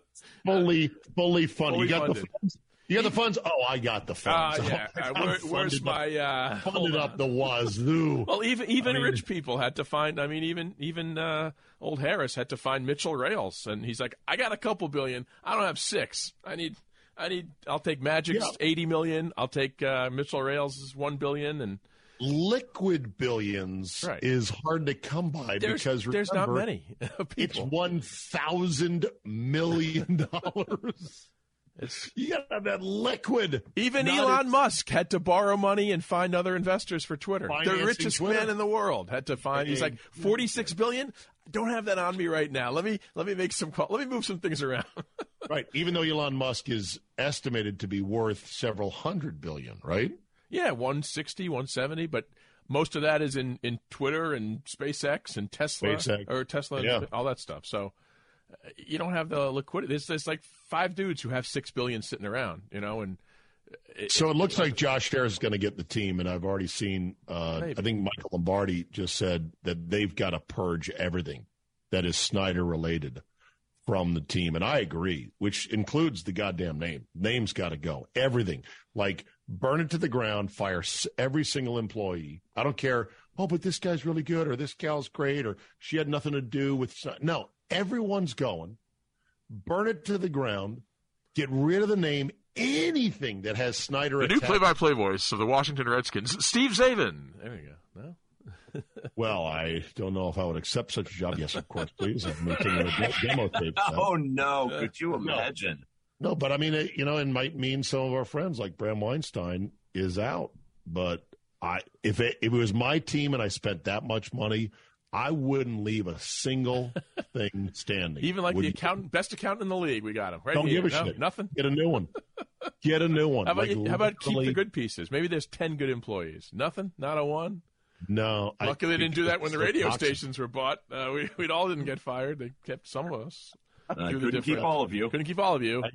Speaker 1: Fully, fully funded.
Speaker 3: Fully
Speaker 1: you got
Speaker 3: funded.
Speaker 1: the funds. You got the funds. Oh, I got the
Speaker 3: Ah,
Speaker 1: funds.
Speaker 3: yeah.
Speaker 1: Oh,
Speaker 3: Uh,
Speaker 1: I'm
Speaker 3: where, where's
Speaker 1: funded
Speaker 3: my? Uh,
Speaker 1: up, funded
Speaker 3: hold
Speaker 1: up
Speaker 3: on.
Speaker 1: the wazoo.
Speaker 3: Well, even even
Speaker 1: I mean-
Speaker 3: rich people had to find. I mean, even even uh, old Harris had to find Mitchell Rails, and he's like, I got a couple billion. I don't have six. I need. I need. I'll take Magic's
Speaker 1: Yeah.
Speaker 3: eighty million. I'll take uh, Mitchell Rails' one billion, and
Speaker 1: Liquid billions
Speaker 3: Right.
Speaker 1: is hard to come by
Speaker 3: there's
Speaker 1: because
Speaker 3: there's not
Speaker 1: remember,
Speaker 3: many
Speaker 1: It's
Speaker 3: people.
Speaker 1: one thousand million dollars.
Speaker 3: It's,
Speaker 1: You got to have that liquid.
Speaker 3: even
Speaker 1: Not
Speaker 3: Elon
Speaker 1: a-
Speaker 3: Musk had to borrow money and find other investors for Twitter.
Speaker 1: Financing
Speaker 3: The richest
Speaker 1: Twitter.
Speaker 3: man in the world had to find. He's like forty-six billion. Don't have that on me right now. Let me let me make some call. Let me move some things around.
Speaker 1: Right. Even though Elon Musk is estimated to be worth several hundred billion, right?
Speaker 3: Yeah, one sixty, one seventy, but most of that is in, in Twitter and SpaceX and Tesla
Speaker 1: SpaceX.
Speaker 3: or Tesla and
Speaker 1: Yeah.
Speaker 3: all that stuff. So uh, you don't have the liquidity. There's, there's like five dudes who have six billion sitting around, you know, and it,
Speaker 1: So it looks like Josh Harris is going to get the team, and I've already seen. Uh,
Speaker 3: Maybe.
Speaker 1: I think Michael Lombardi just said that they've got to purge everything that is Snyder related from the team, and I agree, which includes the goddamn name. Name's got to go. Everything, like burn it to the ground, fire s- every single employee. I don't care. Oh, but this guy's really good, or this gal's great, or she had nothing to do with. Sny-" No, everyone's going. Burn it to the ground. Get rid of the name. Anything that has Snyder
Speaker 3: the new
Speaker 1: attached.
Speaker 3: play-by-play voice of the Washington Redskins, Steve Zabin. There you go. No?
Speaker 1: Well, I don't know if I would accept such a job. Yes, of course, please. I'm making a de- demo tape. now.
Speaker 2: Oh, no. Could you imagine?
Speaker 1: No, but I mean, it, you know, it might mean some of our friends like Bram Weinstein is out. But I, if it, if it was my team and I spent that much money, I wouldn't leave a single thing standing.
Speaker 3: Even like the
Speaker 1: Wouldn't-
Speaker 3: accountant, best accountant in the league, we got him. Right
Speaker 1: Don't
Speaker 3: here.
Speaker 1: give a
Speaker 3: No,
Speaker 1: shit.
Speaker 3: Nothing.
Speaker 1: Get a new one. Get a new one.
Speaker 3: How about,
Speaker 1: Like,
Speaker 3: you, how about keep the
Speaker 1: literally-
Speaker 3: good pieces? Maybe there's ten good employees. Nothing? Not a one?
Speaker 1: No. I-
Speaker 3: Luckily, they didn't do that when the
Speaker 1: it's so
Speaker 3: radio
Speaker 1: toxic.
Speaker 3: stations were bought. Uh, we we all didn't get fired. They kept some of us.
Speaker 2: I
Speaker 3: Do the
Speaker 2: couldn't keep
Speaker 3: difference.
Speaker 2: all of you.
Speaker 3: Couldn't keep all of you.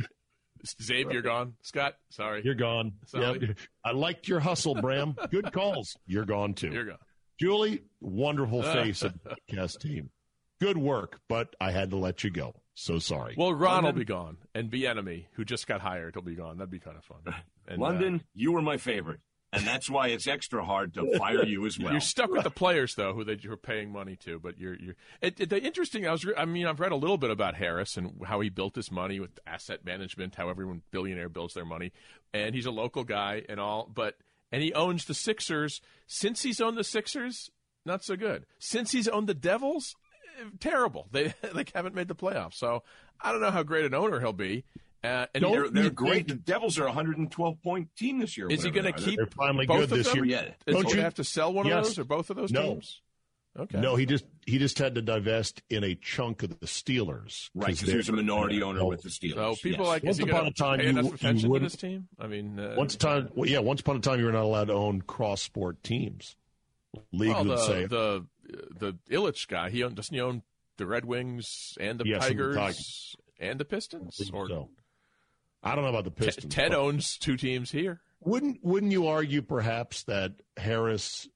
Speaker 3: Zabe, you're gone. Scott, sorry.
Speaker 1: You're gone.
Speaker 3: Sorry.
Speaker 1: Yep. I liked your hustle, Bram. Good calls. You're gone too.
Speaker 3: You're gone.
Speaker 1: Julie, wonderful face of the podcast team. Good work, but I had to let you go. So sorry.
Speaker 3: Well, Ron will
Speaker 2: London-
Speaker 3: be gone, and Bieniemy, who just got hired, will be gone. That'd be kind of fun. And, uh,
Speaker 2: London, you were my favorite. And that's why it's extra hard to fire you as well.
Speaker 3: You're stuck with the players, though, who they, you're paying money to. But you're, you're. It, it, the interesting. I was. Re- I mean, I've read a little bit about Harris and how he built his money with asset management. How everyone billionaire builds their money, and he's a local guy and all. But and he owns the Sixers. Since he's owned the Sixers, not so good. Since he's owned the Devils, eh, terrible. They like haven't made the playoffs. So I don't know how great an owner he'll be. Uh, and
Speaker 1: Don't
Speaker 3: he-
Speaker 2: They're, they're
Speaker 1: you
Speaker 2: great.
Speaker 1: think-
Speaker 2: The Devils are a one hundred twelve point team this year.
Speaker 3: is he
Speaker 2: whatever
Speaker 3: going to
Speaker 2: they are.
Speaker 3: keep
Speaker 1: They're finally
Speaker 3: both
Speaker 1: good
Speaker 3: of
Speaker 1: this
Speaker 3: them?
Speaker 1: year.
Speaker 2: Yeah.
Speaker 3: Is
Speaker 1: Don't
Speaker 3: he
Speaker 1: you-
Speaker 3: have to sell one
Speaker 1: Yes.
Speaker 3: of those or both of those
Speaker 1: No.
Speaker 3: teams? Okay.
Speaker 1: No, he just he just had to divest in a chunk of the Steelers.
Speaker 2: Right, because he was a minority owner with the Steelers.
Speaker 3: So people
Speaker 2: Yes.
Speaker 3: like,
Speaker 1: Once
Speaker 3: is he
Speaker 1: upon
Speaker 3: going
Speaker 1: a time,
Speaker 3: to pay
Speaker 1: you-
Speaker 3: enough
Speaker 1: you
Speaker 3: attention to
Speaker 1: wouldn't-
Speaker 3: this team? I mean, uh,
Speaker 1: Once time, well, yeah, once upon a time, you were not allowed to own cross sport teams. League
Speaker 3: well,
Speaker 1: would
Speaker 3: the,
Speaker 1: say
Speaker 3: the the Illich guy, he own, doesn't he own the Red Wings and the
Speaker 1: Yes, and the
Speaker 3: Tigers
Speaker 1: Tigers.
Speaker 3: and the Pistons? Or
Speaker 1: so. I don't know about the Pistons.
Speaker 3: Ted owns two teams here.
Speaker 1: Wouldn't Wouldn't you argue perhaps that Harris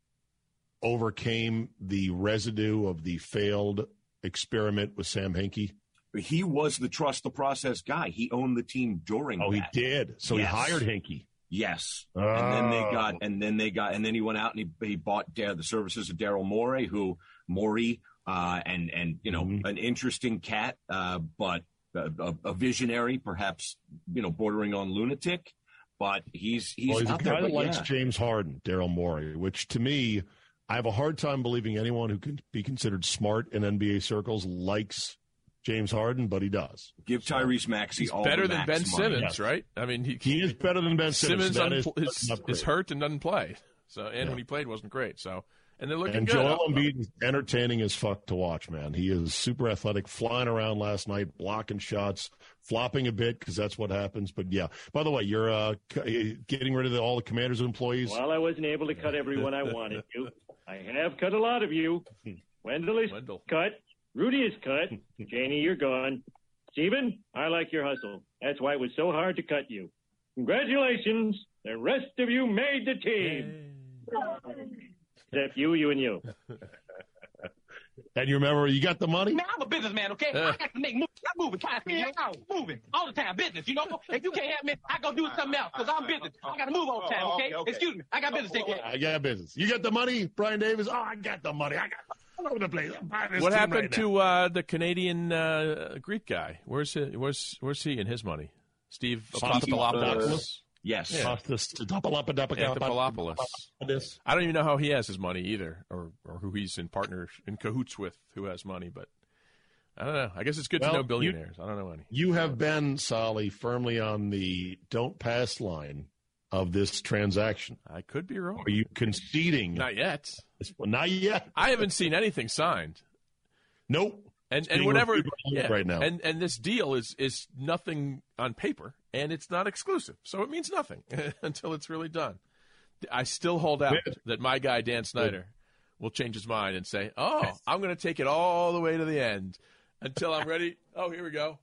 Speaker 1: overcame the residue of the failed experiment with Sam Hinkie?
Speaker 2: He was the trust the process guy. He owned the team during
Speaker 1: Oh,
Speaker 2: that.
Speaker 1: he did. So
Speaker 2: Yes.
Speaker 1: he hired Hinkie.
Speaker 2: Yes.
Speaker 1: Oh.
Speaker 2: And then they got, and then they got, and then he went out and he, he bought Dar- the services of Daryl Morey, who Morey, uh, and, and, you know,
Speaker 1: Mm-hmm.
Speaker 2: an interesting cat, uh, but a, a, a visionary, perhaps, you know, bordering on lunatic, but he's, he's,
Speaker 1: Well, he's a
Speaker 2: out
Speaker 1: guy
Speaker 2: there.
Speaker 1: that
Speaker 2: But
Speaker 1: likes
Speaker 2: yeah.
Speaker 1: James Harden, Daryl Morey, which to me, I have a hard time believing anyone who can be considered smart in N B A circles likes James Harden, but he does.
Speaker 2: Give Tyrese Maxey
Speaker 3: He's
Speaker 2: all
Speaker 3: better
Speaker 2: the
Speaker 3: than
Speaker 2: max
Speaker 3: Ben
Speaker 2: money.
Speaker 3: Simmons,
Speaker 1: Yes.
Speaker 3: right? I mean, he,
Speaker 1: He is better than Ben Simmons.
Speaker 3: Simmons
Speaker 1: That is,
Speaker 3: unpl- is,
Speaker 1: an upgrade.
Speaker 3: is hurt and doesn't play. So, and
Speaker 1: Yeah.
Speaker 3: when he played, wasn't great. So, and they're looking
Speaker 1: And
Speaker 3: good.
Speaker 1: Joel Embiid is entertaining as fuck to watch, man. He is super athletic, flying around last night, blocking shots, flopping a bit because that's what happens. But yeah, by the way, you're uh, c- getting rid of the, all the Commander's employees.
Speaker 5: While I wasn't able to cut everyone I wanted to, I have cut a lot of you. Wendell is
Speaker 3: Wendell.
Speaker 5: cut. Rudy is cut. Janie, you're gone. Stephen, I like your hustle. That's why it was so hard to cut you. Congratulations. The rest of you made the team. Except you, you, and you.
Speaker 1: And you remember, you got the money?
Speaker 4: Man, I'm a businessman, okay? I got to make moves. I'm moving constantly. Man. I'm moving all the time. Business, you know? If you can't help me, I go do something else because I'm business. I got to move all the time, okay? Excuse me. I got business to take care of.
Speaker 1: I got business. You got the money, Brian Davis? Oh, I got the money. I got all over the place. I'm buying this
Speaker 3: What
Speaker 1: team
Speaker 3: happened
Speaker 1: right now.
Speaker 3: to uh, the Canadian uh, Greek guy? Where's he, where's where's he and his money? Steve Apostolopoulos.
Speaker 2: Yes.
Speaker 3: Yeah.
Speaker 1: Apostolopoulos.
Speaker 3: Anthopoulos. I don't even know how he has his money either, or or who he's in partner in cahoots with, who has money. But I don't know. I guess it's good
Speaker 1: Well,
Speaker 3: to know
Speaker 1: you-
Speaker 3: billionaires. I don't know any.
Speaker 1: You have been, Solly, firmly on the don't pass line of this transaction.
Speaker 3: I could be wrong.
Speaker 1: Are you conceding?
Speaker 3: Not yet.
Speaker 1: Well, not yet.
Speaker 3: I haven't seen anything signed.
Speaker 1: Nope.
Speaker 3: And
Speaker 1: It's
Speaker 3: and
Speaker 1: being
Speaker 3: whatever
Speaker 1: reviewed
Speaker 3: yeah,
Speaker 1: right now.
Speaker 3: And and this deal is is nothing on paper, and it's not exclusive, so it means nothing until it's really done. I still hold out
Speaker 1: Good.
Speaker 3: that my guy Dan Snyder will change his mind and say, "Oh, I'm going to take it all the way to the end until I'm ready." Oh, here we go.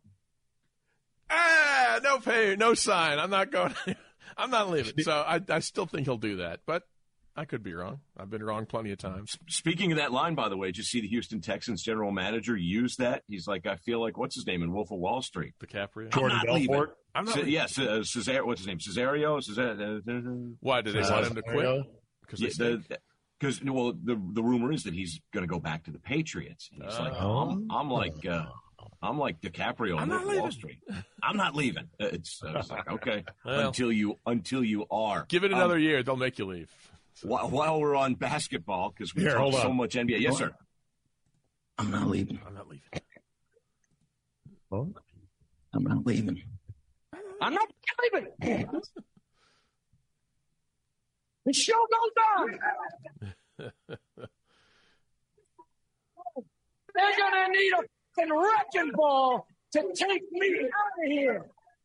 Speaker 3: Ah, no pay, no sign. I'm not going. I'm not leaving. So I I still think he'll do that, but I could be wrong. I've been wrong plenty of times.
Speaker 2: Speaking of that line, by the way, did you see the Houston Texans general manager use that? He's like, I feel like, what's his name in Wolf of Wall Street?
Speaker 3: DiCaprio.
Speaker 1: Jordan
Speaker 2: I'm not leaving.
Speaker 1: Belfort.
Speaker 3: I'm not
Speaker 2: Ce-
Speaker 3: leaving.
Speaker 2: yes, uh, Cesar, what's his name? Cesario? Cesar,
Speaker 3: Why did they want him to quit? Because
Speaker 2: yeah, because well, the the rumor is that he's going to go back to the Patriots. And he's like,
Speaker 1: Oh.
Speaker 2: I'm, I'm like, uh, I'm like DiCaprio
Speaker 3: I'm
Speaker 2: on
Speaker 3: not
Speaker 2: Wolf of Wall
Speaker 3: leaving.
Speaker 2: Street. I'm not leaving. Uh, It's uh, it's like okay
Speaker 3: Well.
Speaker 2: until you until you are.
Speaker 3: Give it
Speaker 2: Um,
Speaker 3: another year, they'll make you leave.
Speaker 2: While, while we're on basketball, because we
Speaker 1: Here,
Speaker 2: talk
Speaker 1: hold
Speaker 2: so
Speaker 1: on.
Speaker 2: much N B A. Yes, sir.
Speaker 6: I'm not leaving.
Speaker 3: I'm not leaving.
Speaker 6: I'm not leaving.
Speaker 4: I'm not leaving. The show goes on. They're gonna need a fucking wrecking ball to take me out of here.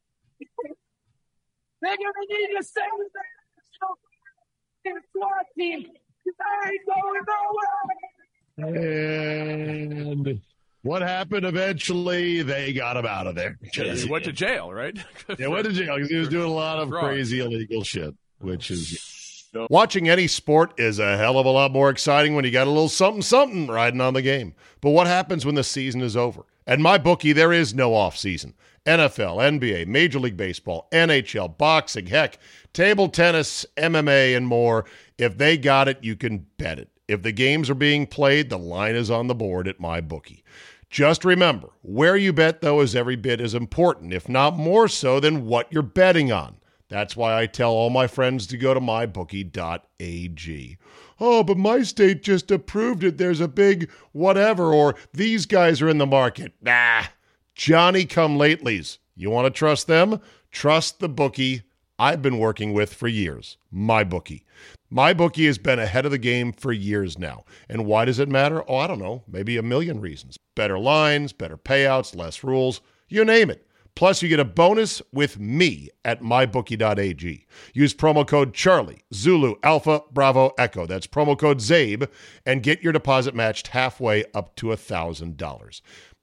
Speaker 4: They're gonna need to send me the SWAT team. I ain't going nowhere.
Speaker 1: And what happened eventually? They got him out of there.
Speaker 3: He went to jail, right?
Speaker 1: Yeah, went to jail because he was doing a lot of
Speaker 3: Fraud.
Speaker 1: crazy illegal shit, which is.
Speaker 7: Watching any sport is a hell of a lot more exciting when you got a little something something riding on the game. But what happens when the season is over? At MyBookie, there is no off season. N F L, N B A, Major League Baseball, N H L, boxing, heck, table tennis, M M A, and more. If they got it, you can bet it. If the games are being played, the line is on the board at MyBookie. Just remember, where you bet, though, is every bit as important, if not more so, than what you're betting on. That's why I tell all my friends to go to my bookie dot a g. Oh, but my state just approved it. There's a big whatever, or these guys are in the market. Nah, Johnny-come-latelys. You want to trust them? Trust the bookie I've been working with for years, MyBookie. MyBookie has been ahead of the game for years now. And why does it matter? Oh, I don't know. Maybe a million reasons. Better lines, better payouts, less rules, you name it. Plus, you get a bonus with me at my bookie dot a g. Use promo code Charlie, Zulu, Alpha, Bravo, Echo. That's promo code ZABE, and get your deposit matched halfway up to one thousand dollars.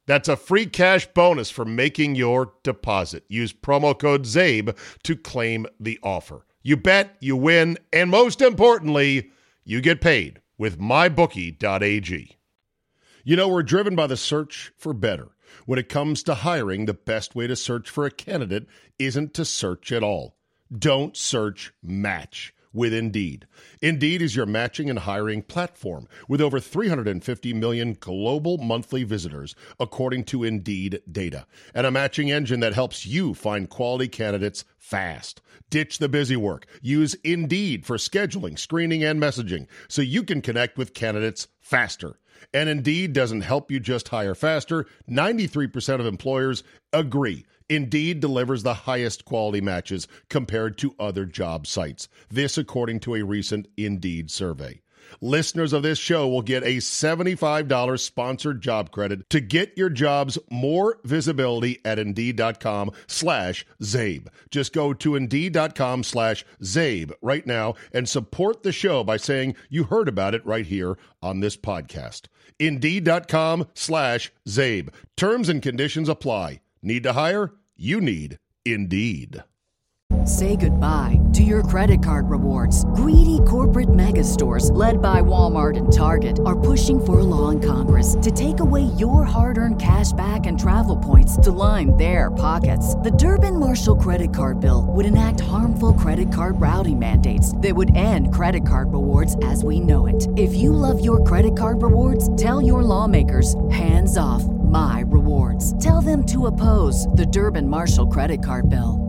Speaker 7: That's a free cash bonus for making your deposit. Use promo code ZABE to claim the offer. You bet, you win, and most importantly, you get paid with my bookie dot a g. You know, we're driven by the search for better. When it comes to hiring, the best way to search for a candidate isn't to search at all. Don't search, match with Indeed. Indeed is your matching and hiring platform with over three hundred fifty million global monthly visitors, according to Indeed data, and a matching engine that helps you find quality candidates fast. Ditch the busy work. Use Indeed for scheduling, screening, and messaging so you can connect with candidates faster. And Indeed doesn't help you just hire faster. ninety-three percent of employers agree. Indeed delivers the highest quality matches compared to other job sites. This according to a recent Indeed survey. Listeners of this show will get a seventy-five dollars sponsored job credit to get your jobs more visibility at Indeed.com slash Zabe. Just go to Indeed.com slash Zabe right now and support the show by saying you heard about it right here on this podcast. Indeed.com slash Zabe. Terms and conditions apply. Need to hire? You need Indeed.
Speaker 8: Say goodbye to your credit card rewards. Greedy corporate mega stores, led by Walmart and Target, are pushing for a law in Congress to take away your hard-earned cash back and travel points to line their pockets. The Durbin-Marshall credit card bill would enact harmful credit card routing mandates that would end credit card rewards as we know it. If you love your credit card rewards, tell your lawmakers, hands off my rewards. Tell them to oppose the Durbin-Marshall credit card bill.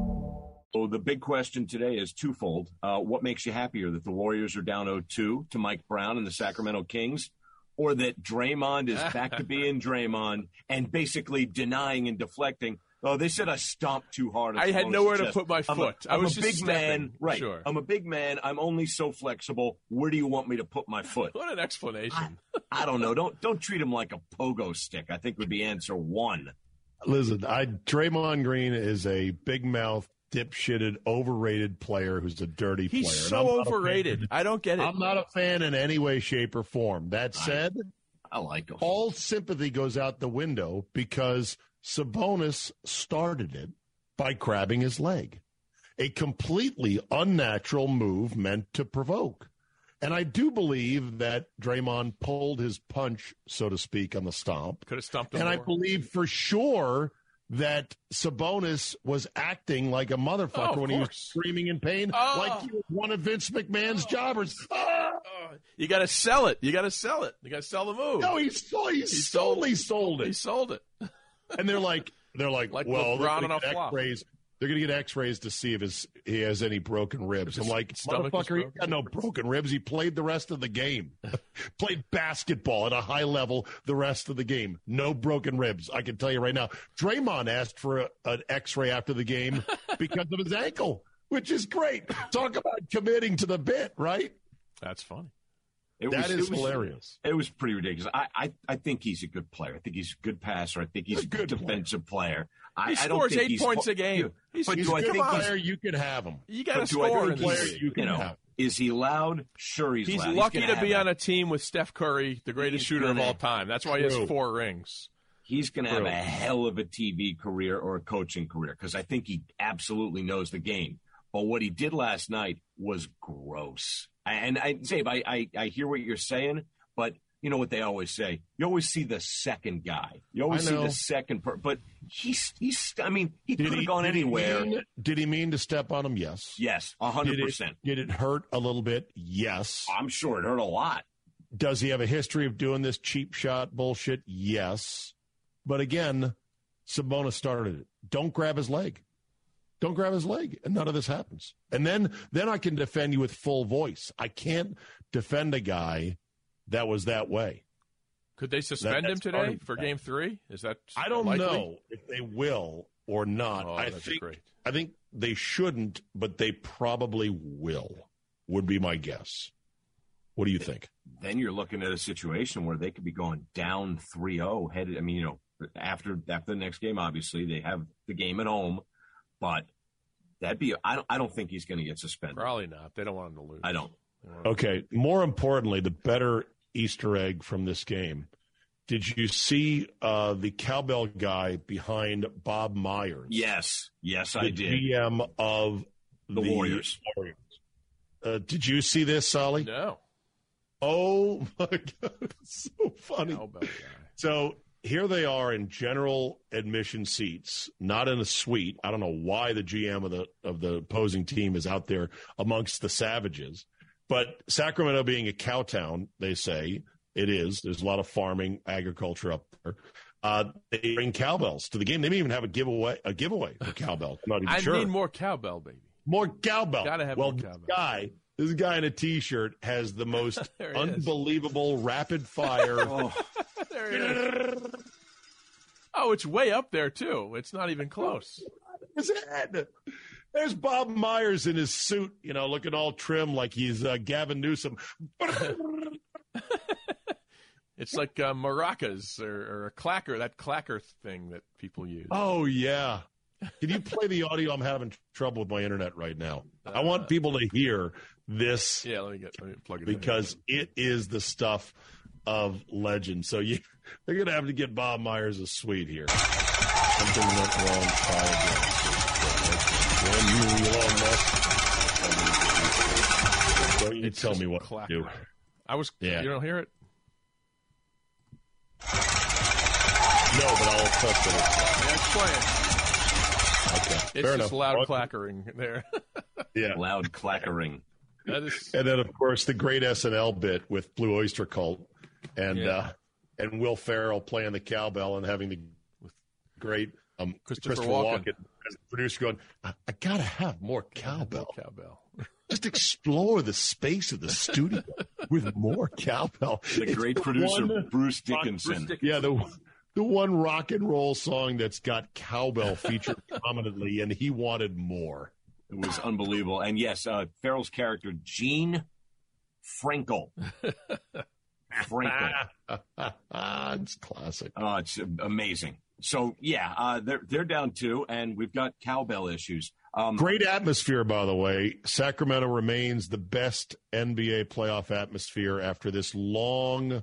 Speaker 2: So the big question today is twofold. Uh, what makes you happier, that the Warriors are down oh two to Mike Brown and the Sacramento Kings, or that Draymond is back to being Draymond and basically denying and deflecting? Oh, they said I stomped too hard.
Speaker 3: I had nowhere to put my
Speaker 2: I'm
Speaker 3: foot.
Speaker 2: A,
Speaker 3: I
Speaker 2: I'm
Speaker 3: was
Speaker 2: a
Speaker 3: just
Speaker 2: big
Speaker 3: stepping.
Speaker 2: man, right?
Speaker 3: Sure.
Speaker 2: I'm a big man. I'm only so flexible. Where do you want me to put my foot?
Speaker 3: What an explanation!
Speaker 2: I, I don't know. Don't don't treat him like a pogo stick. I think would be answer one.
Speaker 7: Listen, I Draymond Green is a big mouth, dipshitted, overrated player who's a dirty
Speaker 3: He's
Speaker 7: player.
Speaker 3: He's so overrated. I don't get it.
Speaker 7: I'm not a fan in any way, shape, or form. That said,
Speaker 2: I, I like him.
Speaker 7: All sympathy goes out the window because Sabonis started it by grabbing his leg. A completely unnatural move meant to provoke. And I do believe that Draymond pulled his punch, so to speak, on the stomp.
Speaker 3: Could have stumped him
Speaker 7: And
Speaker 3: more.
Speaker 7: I believe for sure that Sabonis was acting like a motherfucker
Speaker 3: oh,
Speaker 7: when he was
Speaker 3: course.
Speaker 7: screaming in pain,
Speaker 3: oh.
Speaker 7: like he was one of Vince McMahon's
Speaker 3: oh.
Speaker 7: jobbers. Ah!
Speaker 3: Oh. You got to sell it. You got to sell it. You got to sell the move.
Speaker 7: No, he, sold, he, he solely sold it.
Speaker 3: He sold it.
Speaker 7: And they're like, they're like,
Speaker 3: like
Speaker 7: well,
Speaker 3: LeBron
Speaker 7: they're
Speaker 3: on a flop.
Speaker 7: X-rays. They're going to get X-rays to see if his, he has any broken ribs. I'm like, motherfucker, he got no broken ribs. He played the rest of the game. Played basketball at a high level the rest of the game. No broken ribs. I can tell you right now. Draymond asked for a, an X-ray after the game because of his ankle, which is great. Talk about committing to the bit, right?
Speaker 3: That's funny.
Speaker 2: It
Speaker 7: that
Speaker 2: was,
Speaker 7: is
Speaker 2: it was,
Speaker 7: hilarious.
Speaker 2: It was pretty ridiculous. I, I, I think he's a good player. I think he's a good passer. I think he's, he's a good, good defensive player. player.
Speaker 3: He
Speaker 2: I,
Speaker 3: scores
Speaker 2: I don't think
Speaker 3: eight
Speaker 2: he's,
Speaker 3: points a game.
Speaker 2: He's,
Speaker 7: but
Speaker 2: he's
Speaker 7: do
Speaker 2: a
Speaker 7: I
Speaker 2: good
Speaker 7: think
Speaker 2: player.
Speaker 7: You can have him.
Speaker 3: You got to
Speaker 2: I
Speaker 3: score.
Speaker 2: think
Speaker 3: In
Speaker 7: player
Speaker 3: this.
Speaker 7: you can
Speaker 2: you know,
Speaker 7: have.
Speaker 2: Is he loud? Sure, he's,
Speaker 3: he's
Speaker 2: loud.
Speaker 3: lucky
Speaker 2: he's
Speaker 3: to be
Speaker 2: that.
Speaker 3: on a team with Steph Curry, the greatest
Speaker 2: he's
Speaker 3: shooter
Speaker 2: gonna,
Speaker 3: of all time. That's why he has four rings.
Speaker 2: He's going to have a hell of a T V career or a coaching career because I think he absolutely knows the game. But what he did last night was gross. And I, Zabe, I, I, I hear what you're saying, but you know what they always say? You always see the second guy. You always see the second person. But he's, he's, I mean, he could have gone
Speaker 7: did
Speaker 2: anywhere.
Speaker 7: He mean, did he mean to step on him? Yes.
Speaker 2: Yes, one hundred percent.
Speaker 7: Did it, did it hurt a little bit? Yes.
Speaker 2: I'm sure it hurt a lot.
Speaker 7: Does he have a history of doing this cheap shot bullshit? Yes. But again, Sabonis started it. Don't grab his leg. Don't grab his leg, and none of this happens. And then, then I can defend you with full voice. I can't defend a guy that was that way.
Speaker 3: Could they suspend
Speaker 7: that,
Speaker 3: him today for game three? Is that
Speaker 7: I don't
Speaker 3: likely?
Speaker 7: know if they will or not.
Speaker 3: Oh,
Speaker 7: I
Speaker 3: that'd
Speaker 7: think
Speaker 3: be great.
Speaker 7: I think they shouldn't, but they probably will, would be my guess. What do you think?
Speaker 2: Then you're looking at a situation where they could be going down three oh headed. I mean, you know, after after the next game, obviously they have the game at home, but that'd be. I don't. I don't think he's going to get suspended.
Speaker 3: Probably not. They don't want him to lose.
Speaker 2: I don't.
Speaker 7: Okay. More importantly, the better Easter egg from this game Did you see uh, the cowbell guy behind Bob Myers?
Speaker 2: Yes. Yes,
Speaker 7: the
Speaker 2: I did.
Speaker 7: G M of
Speaker 2: the, the Warriors.
Speaker 7: Warriors. Uh, did you see this, Solly?
Speaker 3: No.
Speaker 7: Oh, my God. It's so funny.
Speaker 3: Cowbell guy.
Speaker 7: So here they are in general admission seats, not in a suite. I don't know why the G M of the of the opposing team is out there amongst the savages. But Sacramento being a cow town, they say, it is. There's a lot of farming, agriculture up there. Uh, they bring cowbells to the game. They may even have a giveaway a giveaway for cowbell. I'm not even
Speaker 3: I
Speaker 7: sure.
Speaker 3: need more cowbell, baby.
Speaker 7: More cowbell.
Speaker 3: Gotta have
Speaker 7: well,
Speaker 3: more cowbell.
Speaker 7: This guy, this guy in a T-shirt has the most unbelievable
Speaker 3: is.
Speaker 7: rapid fire.
Speaker 3: oh. There it is. Oh, it's way up there, too. It's not even close.
Speaker 7: His head. There's Bob Myers in his suit, you know, looking all trim like he's uh, Gavin Newsom.
Speaker 3: It's like uh, maracas or, or a clacker, that clacker thing that people use.
Speaker 7: Oh, yeah. Can you play the audio? I'm having trouble with my internet right now. Uh, I want people to hear this.
Speaker 3: Yeah, let me get let me plug it
Speaker 7: because
Speaker 3: in.
Speaker 7: it is the stuff of legend. So you, they're going to have to get Bob Myers a suite here. Something went wrong. Try again. When you Elon Musk, don't you
Speaker 3: it's
Speaker 7: tell me what
Speaker 3: clacker.
Speaker 7: to do.
Speaker 3: I was.
Speaker 7: Yeah.
Speaker 3: You don't hear it?
Speaker 7: No, but I'll trust it.
Speaker 3: Yeah, it's playing.
Speaker 7: Okay,
Speaker 3: it's
Speaker 7: fair
Speaker 3: just
Speaker 7: enough.
Speaker 3: loud clackering there.
Speaker 7: Yeah,
Speaker 2: loud clackering.
Speaker 3: That is...
Speaker 7: And then, of course, the great S N L bit with Blue Oyster Cult and
Speaker 3: yeah.
Speaker 7: uh, and Will Ferrell playing the cowbell and having the great um,
Speaker 3: Christopher,
Speaker 7: Christopher
Speaker 3: Walken.
Speaker 7: Walken as the producer going, I, I got to have more cowbell.
Speaker 3: More cowbell.
Speaker 7: Just explore the space of the studio with more cowbell.
Speaker 2: The
Speaker 7: It's
Speaker 2: great
Speaker 7: the
Speaker 2: producer,
Speaker 7: one,
Speaker 2: Bruce Dickinson.
Speaker 3: Bruce Dickinson.
Speaker 7: Yeah, the the one rock and roll song that's got cowbell featured prominently, and he wanted more.
Speaker 2: It was unbelievable. And yes, uh, Farrell's character, Gene Frankel. Frankel.
Speaker 7: It's classic.
Speaker 2: Oh, it's amazing. So, yeah, uh, they're, they're down two, and we've got cowbell issues. Um,
Speaker 7: Great atmosphere, by the way. Sacramento remains the best N B A playoff atmosphere after this long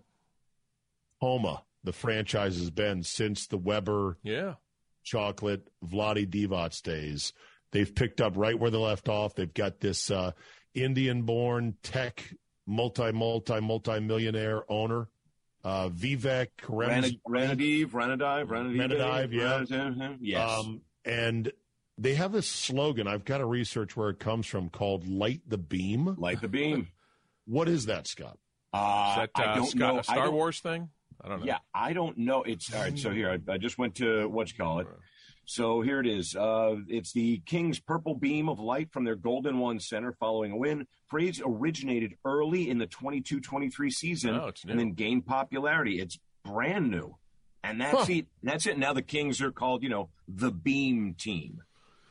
Speaker 7: coma the franchise has been since the Weber,
Speaker 3: yeah,
Speaker 7: Chocolate, Vlade Divac days. They've picked up right where they left off. They've got this uh, Indian-born tech multi, multi, multi-millionaire owner, uh, Vivek
Speaker 2: Ranadiv, Ranadiv, Ranadiv,
Speaker 7: Ranadiv, yeah.
Speaker 2: Yes.
Speaker 7: Um, and they have this slogan, I've got to research where it comes from, called Light the Beam.
Speaker 2: Light the Beam.
Speaker 7: What is that, Scott?
Speaker 2: Uh,
Speaker 3: is that uh,
Speaker 2: I don't
Speaker 3: Scott,
Speaker 2: know.
Speaker 3: a Star Wars thing? I don't know.
Speaker 2: Yeah, I don't know. It's all right. So here, I, I just went to what you call it. So here it is. Uh, it's the Kings' purple beam of light from their Golden One Center following a win. Phrase originated early in the twenty-two twenty-three season
Speaker 3: oh, it's new.
Speaker 2: and then gained popularity. It's brand new. And that's
Speaker 7: Huh.
Speaker 2: it. That's it. Now the Kings are called, you know, the Beam Team.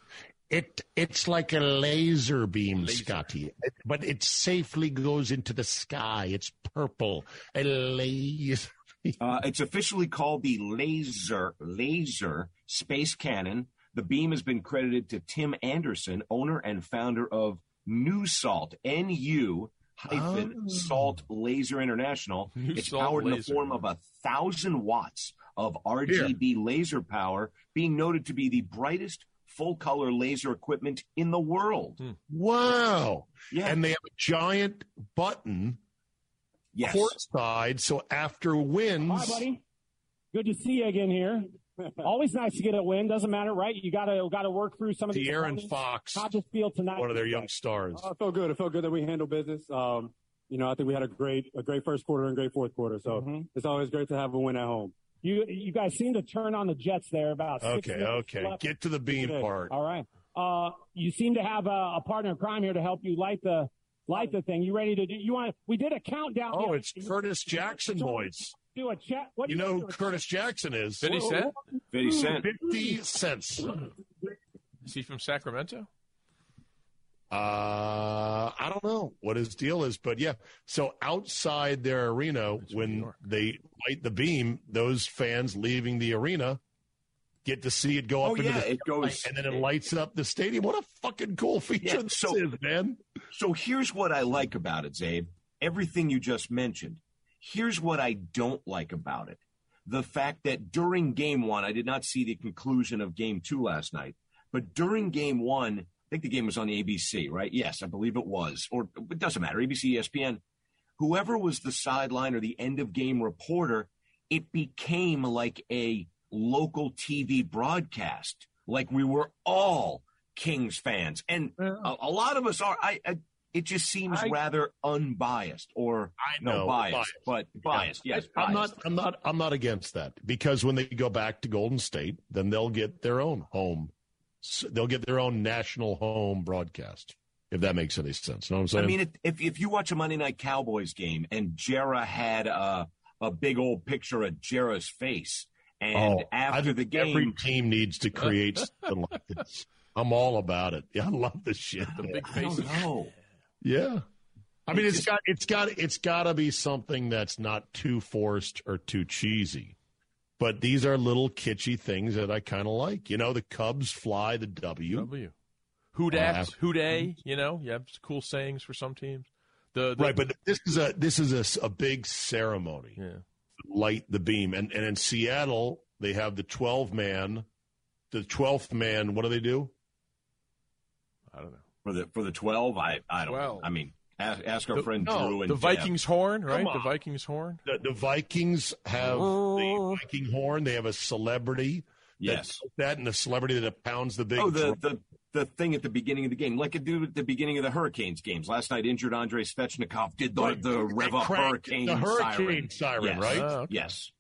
Speaker 7: It It's like a laser beam,
Speaker 3: Laser.
Speaker 7: Scotty, it, but it safely goes into the sky. It's purple. A laser.
Speaker 2: Uh, it's officially called the Laser Laser Space Cannon. The beam has been credited to Tim Anderson, owner and founder of New Salt, N U hyphen
Speaker 7: Oh.
Speaker 2: Salt Laser International.
Speaker 3: New
Speaker 2: It's
Speaker 3: Salt
Speaker 2: powered in the
Speaker 3: Laser.
Speaker 2: form of a thousand watts of R G B laser power, being noted to be the brightest full-color laser equipment in the world.
Speaker 3: Hmm.
Speaker 7: Wow.
Speaker 2: Yeah.
Speaker 7: And they have a giant button
Speaker 2: Yes.
Speaker 7: courtside, so after wins.
Speaker 9: Hi, buddy. Good to see you again here. Always nice to get a win. Doesn't matter, right? You gotta gotta work through some of the
Speaker 7: De'Aaron Fox,
Speaker 9: How just feel tonight?
Speaker 7: one of their young stars.
Speaker 10: Oh, it felt good. It felt good that we handled business. Um, you know, I think we had a great a great first quarter and great fourth quarter. So
Speaker 9: Mhm.
Speaker 10: it's always great to have a win at home.
Speaker 9: You you guys seem to turn on the Jets there about six
Speaker 7: Okay,
Speaker 9: minutes
Speaker 7: okay.
Speaker 9: left.
Speaker 7: Get to the beam
Speaker 10: Okay.
Speaker 7: part.
Speaker 9: All right. Uh, you seem to have a, a partner in crime here to help you light the light the thing. You ready to do? You want? We did a countdown.
Speaker 7: Oh,
Speaker 9: here.
Speaker 7: it's Curtis Jackson, boys.
Speaker 9: Do a chat. What do
Speaker 7: You know who
Speaker 9: do?
Speaker 7: Curtis Jackson is?
Speaker 3: fifty Cent?
Speaker 2: fifty Cent.
Speaker 7: fifty cents.
Speaker 3: Is he from Sacramento?
Speaker 7: Uh, I don't know what his deal is, but yeah. So outside their arena,
Speaker 3: It's from New
Speaker 7: when
Speaker 3: York.
Speaker 7: they light the beam, those fans leaving the arena get to see it go up
Speaker 2: Oh,
Speaker 7: into
Speaker 2: yeah,
Speaker 7: the
Speaker 2: it goes-
Speaker 7: sky, and then it lights up the stadium. What a fucking cool feature
Speaker 2: Yeah,
Speaker 7: this
Speaker 2: so-
Speaker 7: is, man.
Speaker 2: So here's what I like about it, Zabe. Everything you just mentioned. Here's what I don't like about it. the fact that during game one, I did not see the conclusion of game two last night, but during game one, I think the game was on the A B C, right? Yes, I believe it was, or it doesn't matter, A B C, E S P N. Whoever was the sideline or the end of game reporter, it became like a local T V broadcast, like we were all Kings fans. And a, a lot of us are. I, I It just seems I, rather unbiased, or
Speaker 7: I know,
Speaker 2: no biased,
Speaker 7: biased.
Speaker 2: but biased.
Speaker 7: Yeah.
Speaker 2: Yes,
Speaker 7: I'm
Speaker 2: biased.
Speaker 7: not. I'm not. I'm not against that, because when they go back to Golden State, then they'll get their own home. They'll get their own national home broadcast, if that makes any sense. You know what I'm saying?
Speaker 2: I mean, if if you watch a Monday Night Cowboys game and Jera had a a big old picture of Jera's face, and
Speaker 7: oh,
Speaker 2: after the game,
Speaker 7: every team needs to create something like this. I'm all about it. Yeah, I love this shit.
Speaker 3: The big
Speaker 2: I
Speaker 3: faces.
Speaker 2: don't know.
Speaker 7: Yeah. I mean, it's got it's got it's got to be something that's not too forced or too cheesy. But these are little kitschy things that I kind of like. You know, the Cubs fly the W.
Speaker 3: W. Who dat? Uh, Who day? You know, you have cool sayings for some teams. The, the
Speaker 7: right, but this is a this is a, a big ceremony.
Speaker 3: Yeah.
Speaker 7: Light the beam, and and in Seattle they have the twelve man, the twelfth man. What do they do?
Speaker 3: I don't know.
Speaker 2: For the for the twelve, I I don't
Speaker 3: twelve.
Speaker 2: know. I mean, ask, ask our
Speaker 3: the,
Speaker 2: friend
Speaker 3: no,
Speaker 2: Drew and
Speaker 3: the Vikings
Speaker 2: Deb.
Speaker 3: horn, right? The Vikings horn.
Speaker 7: The, the Vikings have
Speaker 3: oh.
Speaker 7: the Viking horn. They have a celebrity.
Speaker 2: Yes,
Speaker 7: that and the celebrity that pounds the big.
Speaker 2: Oh, the,
Speaker 7: drum.
Speaker 2: the the thing at the beginning of the game, like it did at the beginning of the Hurricanes games last night. Injured Andrei Svechnikov did the
Speaker 7: right.
Speaker 2: the rev up Hurricane
Speaker 7: the hurricane
Speaker 2: siren,
Speaker 7: siren
Speaker 2: yes.
Speaker 7: right?
Speaker 3: Oh, okay.
Speaker 2: Yes.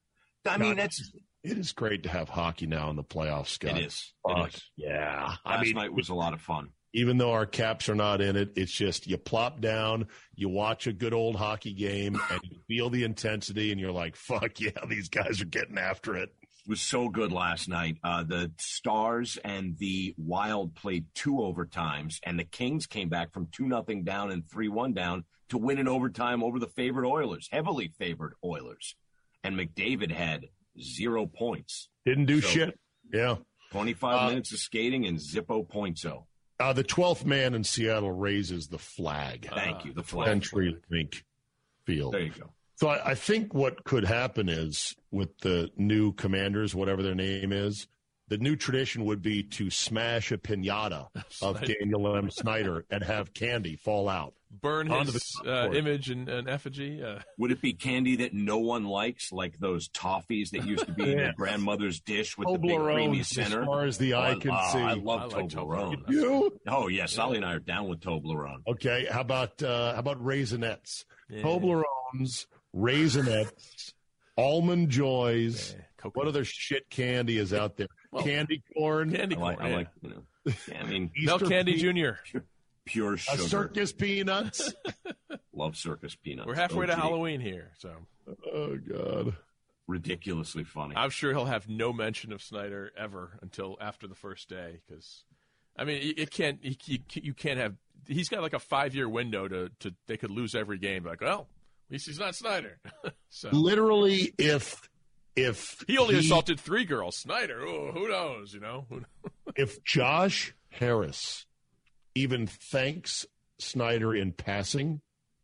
Speaker 2: I mean,
Speaker 7: God,
Speaker 2: that's
Speaker 7: it is great to have hockey now in the playoffs, Scott.
Speaker 2: it is. It is.
Speaker 7: Yeah,
Speaker 2: Last
Speaker 7: I mean,
Speaker 2: night was a lot of fun.
Speaker 7: Even though our Caps are not in it, it's just you plop down, you watch a good old hockey game, and you feel the intensity, and you're like, "Fuck yeah, these guys are getting after it."
Speaker 2: It was so good last night. Uh, the Stars and the Wild played two overtimes, and the Kings came back from two nothing down and three one down to win in overtime over the favored Oilers, heavily favored Oilers. And McDavid had zero points.
Speaker 7: Didn't do
Speaker 2: so
Speaker 7: shit. Yeah.
Speaker 2: twenty-five
Speaker 7: uh,
Speaker 2: minutes of skating and zippo pointso.
Speaker 7: Uh, the twelfth man in Seattle raises the flag.
Speaker 2: Thank you. The flag.
Speaker 7: Century Link Field.
Speaker 2: There you go.
Speaker 7: So I, I think what could happen is with the new Commanders, whatever their name is, the new tradition would be to smash a pinata of Daniel M. Snyder and have candy fall out.
Speaker 3: Burn his uh, image and, and effigy. Uh.
Speaker 2: Would it be candy that no one likes, like those toffees that used to be in
Speaker 7: Yeah.
Speaker 2: your grandmother's dish with the big
Speaker 7: Toblerone,
Speaker 2: creamy center?
Speaker 7: as far as the
Speaker 2: Oh,
Speaker 7: eye
Speaker 2: I-
Speaker 7: can
Speaker 2: oh,
Speaker 7: see.
Speaker 2: I love
Speaker 3: I like
Speaker 2: Toblerone.
Speaker 3: Toblerone.
Speaker 7: You?
Speaker 2: Oh, yeah. Sally and I are down with Toblerone.
Speaker 7: Okay, how about uh, how about Raisinets?
Speaker 3: Yeah.
Speaker 7: Toblerones, Raisinets, Almond Joys.
Speaker 3: Yeah,
Speaker 7: what other shit candy is out there?
Speaker 3: Well,
Speaker 7: candy corn.
Speaker 3: Candy
Speaker 2: I
Speaker 3: corn.
Speaker 2: like, I
Speaker 3: yeah.
Speaker 2: like, you know, yeah, I mean,
Speaker 3: Milk
Speaker 7: Easter
Speaker 3: Candy
Speaker 7: pe-
Speaker 3: Junior
Speaker 2: pure
Speaker 7: A
Speaker 2: sugar.
Speaker 7: circus peanuts.
Speaker 2: Love circus peanuts.
Speaker 3: We're halfway to
Speaker 2: O G.
Speaker 3: Halloween here, so
Speaker 7: Oh God.
Speaker 2: Ridiculously funny.
Speaker 3: I'm sure he'll have no mention of Snyder ever until after the first day. Because, I mean, it, it can't. You, you, you can't have. He's got like a five year window to, to. They could lose every game. Like, well, at least he's not Snyder. So
Speaker 7: Literally, if if
Speaker 3: he only assaulted three girls. Snyder, oh, who knows? You know.
Speaker 7: if Josh Harris even thanks Snyder in passing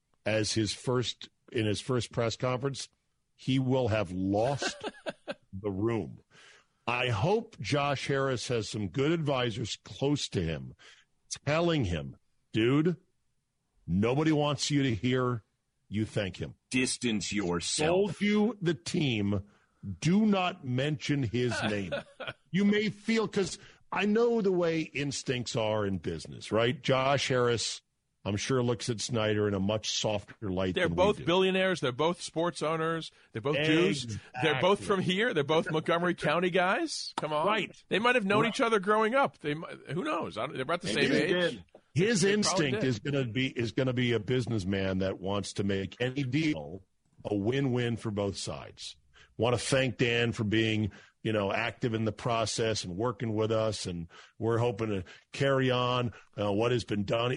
Speaker 7: as his first in his first press conference, he will have lost the room. I hope Josh Harris has some good advisors close to him telling him, dude, nobody wants you to hear you thank him.
Speaker 2: Distance yourself.
Speaker 7: Told you the team, do not mention his name. You may feel, because I know the way instincts are in business, right? Josh Harris, I'm sure, looks at Snyder in a much softer light.
Speaker 3: They're
Speaker 7: than
Speaker 3: both
Speaker 7: we do.
Speaker 3: billionaires. They're both sports owners. They're both Jews. They're both
Speaker 7: Exactly.
Speaker 3: from here. They're both Montgomery County guys. Come on,
Speaker 7: Right.
Speaker 3: They might have known
Speaker 7: Right.
Speaker 3: each other growing up. They, might, who knows? I don't, they're about the
Speaker 2: Maybe
Speaker 3: same
Speaker 2: they
Speaker 3: age.
Speaker 2: did.
Speaker 7: His
Speaker 3: They probably
Speaker 7: instinct
Speaker 3: did.
Speaker 7: is going to be is going to be a businessman that wants to make any deal a win-win for both sides. Want to thank Dan for being, you know, active in the process and working with us, and we're hoping to carry on uh, what has been done.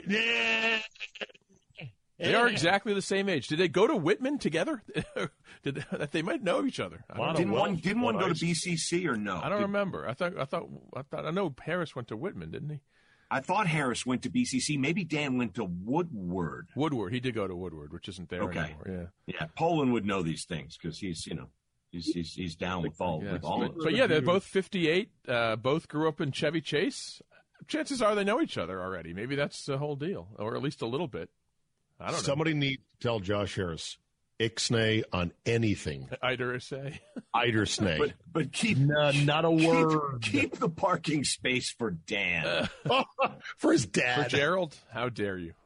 Speaker 3: They are exactly the same age. Did they go to Whitman together? Did they, they might know each other? I don't,
Speaker 7: Lot
Speaker 2: Didn't
Speaker 7: of
Speaker 2: one,
Speaker 7: wealth,
Speaker 2: didn't one
Speaker 7: what
Speaker 2: go
Speaker 7: I-
Speaker 2: to B C C or no?
Speaker 3: I don't
Speaker 2: Did-
Speaker 3: remember. I thought. I thought. I thought. I know Harris went to Whitman, didn't he?
Speaker 2: I thought Harris went to B C C. Maybe Dan went to Woodward.
Speaker 3: Woodward. He did go to Woodward, which isn't there
Speaker 2: Okay.
Speaker 3: anymore. Yeah.
Speaker 2: Yeah, Poland would know these things because he's, you know, He's he's, he's down with all
Speaker 3: Yes.
Speaker 2: with all
Speaker 3: but,
Speaker 2: of it.
Speaker 3: but yeah, they're both fifty-eight. Uh, both grew up in Chevy Chase. Chances are they know each other already. Maybe that's the whole deal, or at least a little bit. I don't
Speaker 7: Somebody know. needs to tell Josh Harris ixnay on anything.
Speaker 3: Eidersay.
Speaker 7: Eidersnay.
Speaker 2: But but keep
Speaker 7: no, not a
Speaker 2: keep,
Speaker 7: word.
Speaker 2: Keep the parking space for Dan.
Speaker 7: Uh, for his dad.
Speaker 3: For Gerald? How dare you?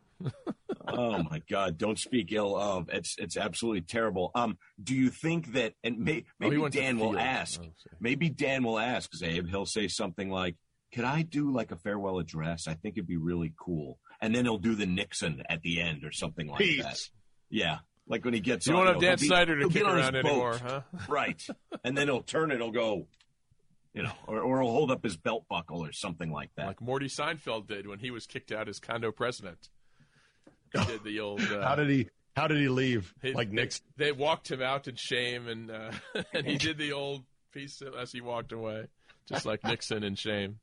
Speaker 2: Oh my God! Don't speak ill of. It's it's absolutely terrible. Um, do you think that? And may, maybe
Speaker 3: oh,
Speaker 2: Dan will
Speaker 3: field.
Speaker 2: ask.
Speaker 3: Oh,
Speaker 2: maybe Dan will ask, Zabe. He'll say something like, "Could I do like a farewell address? I think it'd be really cool." And then he'll do the Nixon at the end or something like
Speaker 7: Peace.
Speaker 2: that. Yeah, like when he gets.
Speaker 3: You
Speaker 2: on,
Speaker 3: won't have Dan
Speaker 2: be,
Speaker 3: Snyder to kick
Speaker 2: around
Speaker 3: around anymore, huh?
Speaker 2: Right. And then he'll turn it. He'll go. You know, or, or he'll hold up his belt buckle or something like that.
Speaker 3: Like Morty Seinfeld did when he was kicked out as condo president. He did the old. Uh,
Speaker 7: how did he? How did he leave?
Speaker 3: He,
Speaker 7: like Nixon.
Speaker 3: They, they walked him out in shame, and uh, and he did the old piece as he walked away, just like Nixon in shame.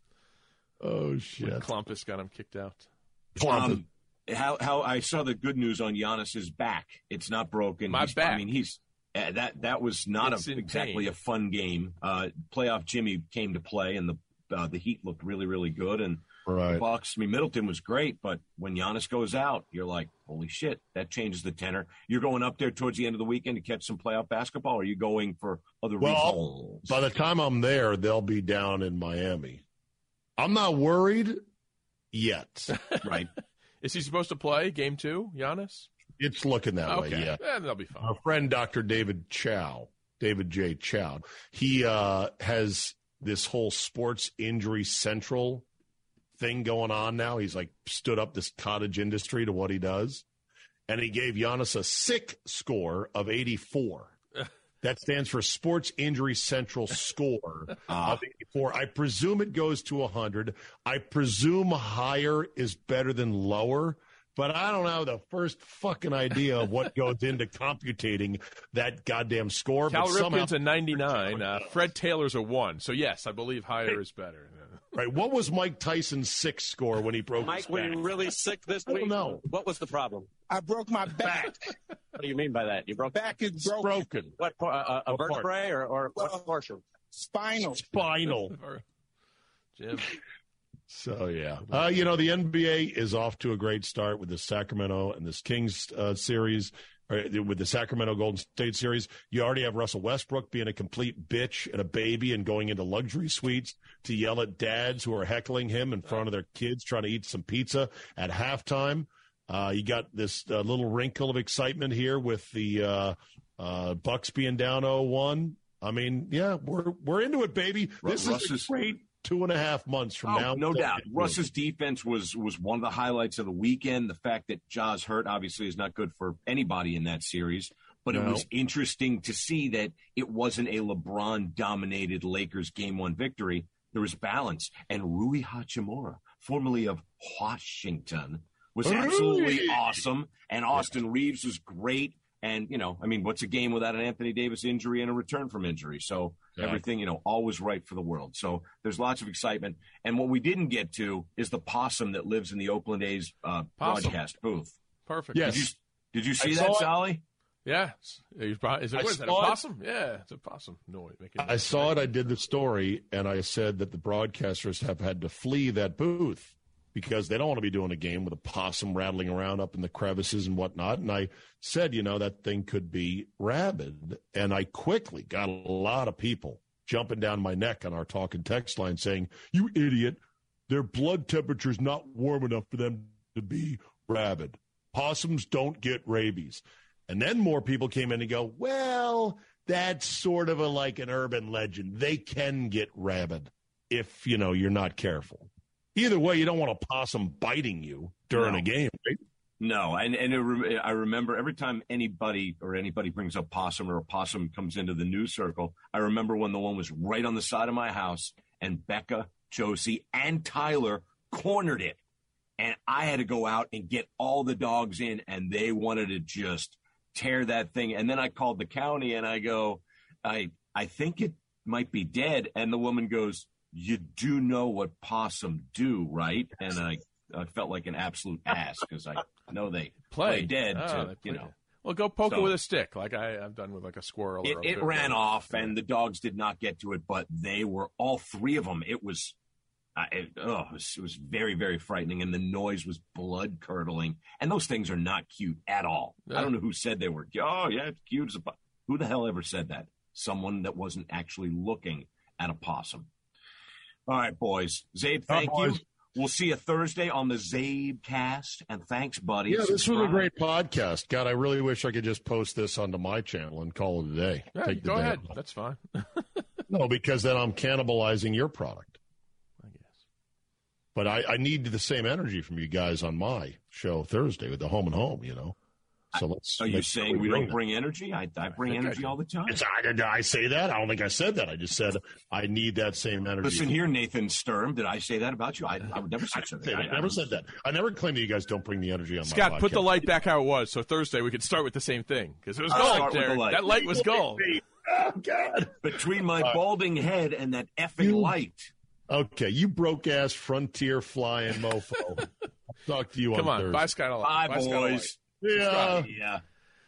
Speaker 7: Oh shit!
Speaker 3: When Klumpus got him kicked out.
Speaker 2: Um, how how I saw the good news on Giannis's back. It's not broken.
Speaker 3: My
Speaker 2: he's,
Speaker 3: back.
Speaker 2: I mean, he's uh, that that was not a, exactly
Speaker 3: pain.
Speaker 2: a fun game. Uh, playoff Jimmy came to play, and the uh, the Heat looked really really good, and.
Speaker 7: Right.
Speaker 2: The Bucks, I mean, Middleton was great, but when Giannis goes out, you're like, holy shit, that changes the tenor. You're going up there towards the end of the weekend to catch some playoff basketball, or are you going for other
Speaker 7: well,
Speaker 2: reasons?
Speaker 7: By the time I'm there, they'll be down in Miami. I'm not worried yet.
Speaker 2: Right.
Speaker 3: Is he supposed to play game two, Giannis?
Speaker 7: It's looking that
Speaker 3: okay.
Speaker 7: way, yeah.
Speaker 3: yeah. That'll be fine.
Speaker 7: Our friend Doctor David Chow, David J. Chow, he uh, has this whole Sports Injury Central thing going on now. He's like stood up this cottage industry to what he does. And he gave Giannis a sick score of eighty-four. That stands for Sports Injury Central score uh, of eighty-four. I presume it goes to one hundred. I presume higher is better than lower. But I don't have the first fucking idea of what goes into computating that goddamn score.
Speaker 3: Cal
Speaker 7: but somehow,
Speaker 3: Ripken's a ninety-nine. Uh, Fred Taylor's a one. So, yes, I believe higher is better.
Speaker 7: Right. What was Mike Tyson's six score when he broke
Speaker 11: Mike,
Speaker 7: his back?
Speaker 11: were you really sick this
Speaker 7: I
Speaker 11: week?
Speaker 7: don't know.
Speaker 11: What was the problem?
Speaker 12: I broke my back.
Speaker 11: What do you mean by that? You broke
Speaker 12: back is broken.
Speaker 7: broken.
Speaker 11: What, uh, a
Speaker 7: What
Speaker 11: vertebrae or, or
Speaker 12: Well,
Speaker 11: what portion?
Speaker 12: Spinal.
Speaker 7: Spinal.
Speaker 3: Jim.
Speaker 7: So, yeah. Uh, you know, the N B A is off to a great start with the Sacramento and this Kings uh, series, or with the Sacramento Golden State series. You already have Russell Westbrook being a complete bitch and a baby and going into luxury suites to yell at dads who are heckling him in front of their kids trying to eat some pizza at halftime. Uh, you got this uh, little wrinkle of excitement here with the uh, uh, Bucks being down oh one. I mean, yeah, we're we're into it, baby. This
Speaker 2: Russ
Speaker 7: is
Speaker 2: is-
Speaker 7: a great two and a half months from
Speaker 2: Oh,
Speaker 7: now.
Speaker 2: no doubt. Russ's defense was was one of the highlights of the weekend. The fact that Ja's hurt obviously is not good for anybody in that series. But
Speaker 7: No.
Speaker 2: it was interesting to see that it wasn't a LeBron-dominated Lakers game one victory. There was balance. And Rui Hachimura, formerly of Washington, was absolutely
Speaker 7: Rui!
Speaker 2: awesome. And Austin Reeves was great. And, you know, I mean, what's a game without an Anthony Davis injury and a return from injury? So
Speaker 7: Yeah.
Speaker 2: everything, you know, always right for the world. So there's lots of excitement. And what we didn't get to is the possum that lives in the Oakland A's uh,
Speaker 3: Possum.
Speaker 2: broadcast booth.
Speaker 3: Perfect.
Speaker 7: Yes.
Speaker 2: Did you, did you see
Speaker 7: I
Speaker 2: that,
Speaker 7: saw it.
Speaker 2: Sally?
Speaker 3: Yeah. Is it, what is
Speaker 7: I
Speaker 3: that, a
Speaker 7: saw it.
Speaker 3: possum? Yeah, it's a possum. No, making
Speaker 7: I saw it. I did the story, and I said that the broadcasters have had to flee that booth because they don't want to be doing a game with a possum rattling around up in the crevices and whatnot. And I said, you know, that thing could be rabid. And I quickly got a lot of people jumping down my neck on our talk and text line saying, you idiot, their blood temperature's not warm enough for them to be rabid. Possums don't get rabies. And then more people came in and go, well, that's sort of a like an urban legend. They can get rabid if, you know, you're not careful. Either way, you don't want a possum biting you during
Speaker 2: No.
Speaker 7: a game, right?
Speaker 2: No, and and it, re- I remember every time anybody or anybody brings up possum or a possum comes into the news circle, I remember when the one was right on the side of my house and Becca, Josie, and Tyler cornered it. And I had to go out and get all the dogs in, and they wanted to just tear that thing. And then I called the county, and I go, I I think it might be dead. And the woman goes, you do know what possum do, right? And I, I felt like an absolute ass because I know they play,
Speaker 3: Play.
Speaker 2: dead
Speaker 3: Oh,
Speaker 2: to,
Speaker 3: they
Speaker 2: you
Speaker 3: play
Speaker 2: know.
Speaker 3: dead. Well, go poke
Speaker 2: So-
Speaker 3: it with a stick, like I, I've done with like a squirrel.
Speaker 2: It,
Speaker 3: or a
Speaker 2: it
Speaker 3: bit-
Speaker 2: ran off, and the dogs did not get to it, but they were all three of them. It was, uh, it, oh, it was, it was very, very frightening, and the noise was blood curdling. And those things are not cute at all.
Speaker 3: Yeah.
Speaker 2: I don't know who said they were. Oh, yeah, it's cute as a. po-" Who the hell ever said that? Someone that wasn't actually looking at a possum. All right, boys. Zabe, thank
Speaker 1: boys.
Speaker 2: you. We'll see you Thursday on the Zabe Cast, and thanks, buddy.
Speaker 1: Yeah, this was a
Speaker 2: Subscribe.
Speaker 1: great podcast. God, I really wish I could just post this onto my channel and call it a day.
Speaker 3: Yeah,
Speaker 1: Take the
Speaker 3: go
Speaker 1: day
Speaker 3: ahead.
Speaker 1: off.
Speaker 3: That's fine.
Speaker 1: No, because then I'm cannibalizing your product.
Speaker 3: I guess.
Speaker 1: But I, I need the same energy from you guys on my show Thursday with the Home and Home, you know. So let's.
Speaker 2: Are you
Speaker 1: make sure
Speaker 2: saying we don't
Speaker 1: that.
Speaker 2: bring energy? I, I bring
Speaker 3: think I
Speaker 2: energy
Speaker 3: do.
Speaker 2: all the time.
Speaker 1: It's, I, did I say that? I don't think I said that. I just said I need that same energy.
Speaker 2: Listen here, Nathan Sturm. Did I say that about you? I, I would never say
Speaker 1: I,
Speaker 2: something.
Speaker 1: I never said that. I never claimed that you guys don't bring the energy on my
Speaker 3: Scott, put the
Speaker 1: podcast.
Speaker 3: light back how it was, so Thursday we could start with the same thing because it was
Speaker 2: I'll
Speaker 3: gold.
Speaker 2: start with the
Speaker 3: Derek.
Speaker 2: light.
Speaker 3: That light was gold.
Speaker 1: Oh, God.
Speaker 2: Between my balding head and that effing
Speaker 1: You-
Speaker 2: light.
Speaker 1: Okay, you broke ass frontier flying mofo. I'll talk to you
Speaker 3: Come
Speaker 1: on
Speaker 3: on,
Speaker 1: Thursday.
Speaker 3: bye, Scott.
Speaker 2: Bye,
Speaker 3: Bye, Scott
Speaker 2: boys.
Speaker 1: Yeah.
Speaker 2: Yeah.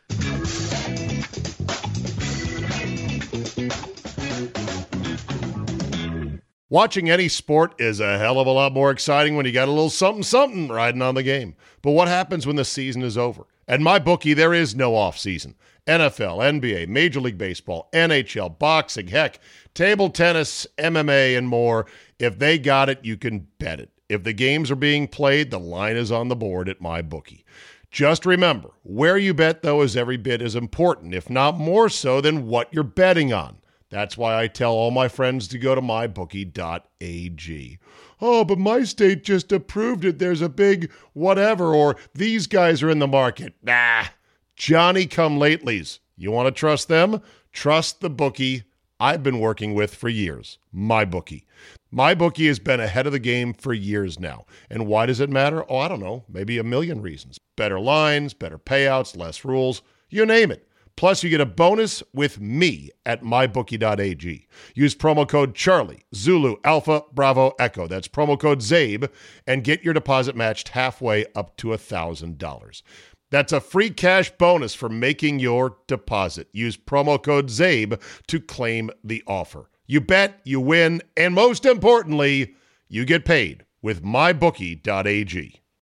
Speaker 7: Watching any sport is a hell of a lot more exciting when you got a little something something riding on the game. But what happens when the season is over? At MyBookie, there is no off season. N F L, N B A, Major League Baseball, N H L, boxing, heck, table tennis, M M A, and more. If they got it, you can bet it. If the games are being played, the line is on the board at MyBookie. Just remember, where you bet, though, is every bit as important, if not more so, than what you're betting on. That's why I tell all my friends to go to my bookie dot a g. Oh, but my state just approved it. There's a big whatever, or these guys are in the market. Nah, Johnny come latelys. You want to trust them? Trust the bookie I've been working with for years, MyBookie. MyBookie has been ahead of the game for years now. And why does it matter? Oh, I don't know, maybe a million reasons. Better lines, better payouts, less rules, you name it. Plus, you get a bonus with me at my bookie dot a g. Use promo code Charlie, Zulu, Alpha, Bravo, Echo. That's promo code ZABE, and get your deposit matched halfway up to one thousand dollars. That's a free cash bonus for making your deposit. Use promo code ZABE to claim the offer. You bet, you win, and most importantly, you get paid with my bookie dot a g.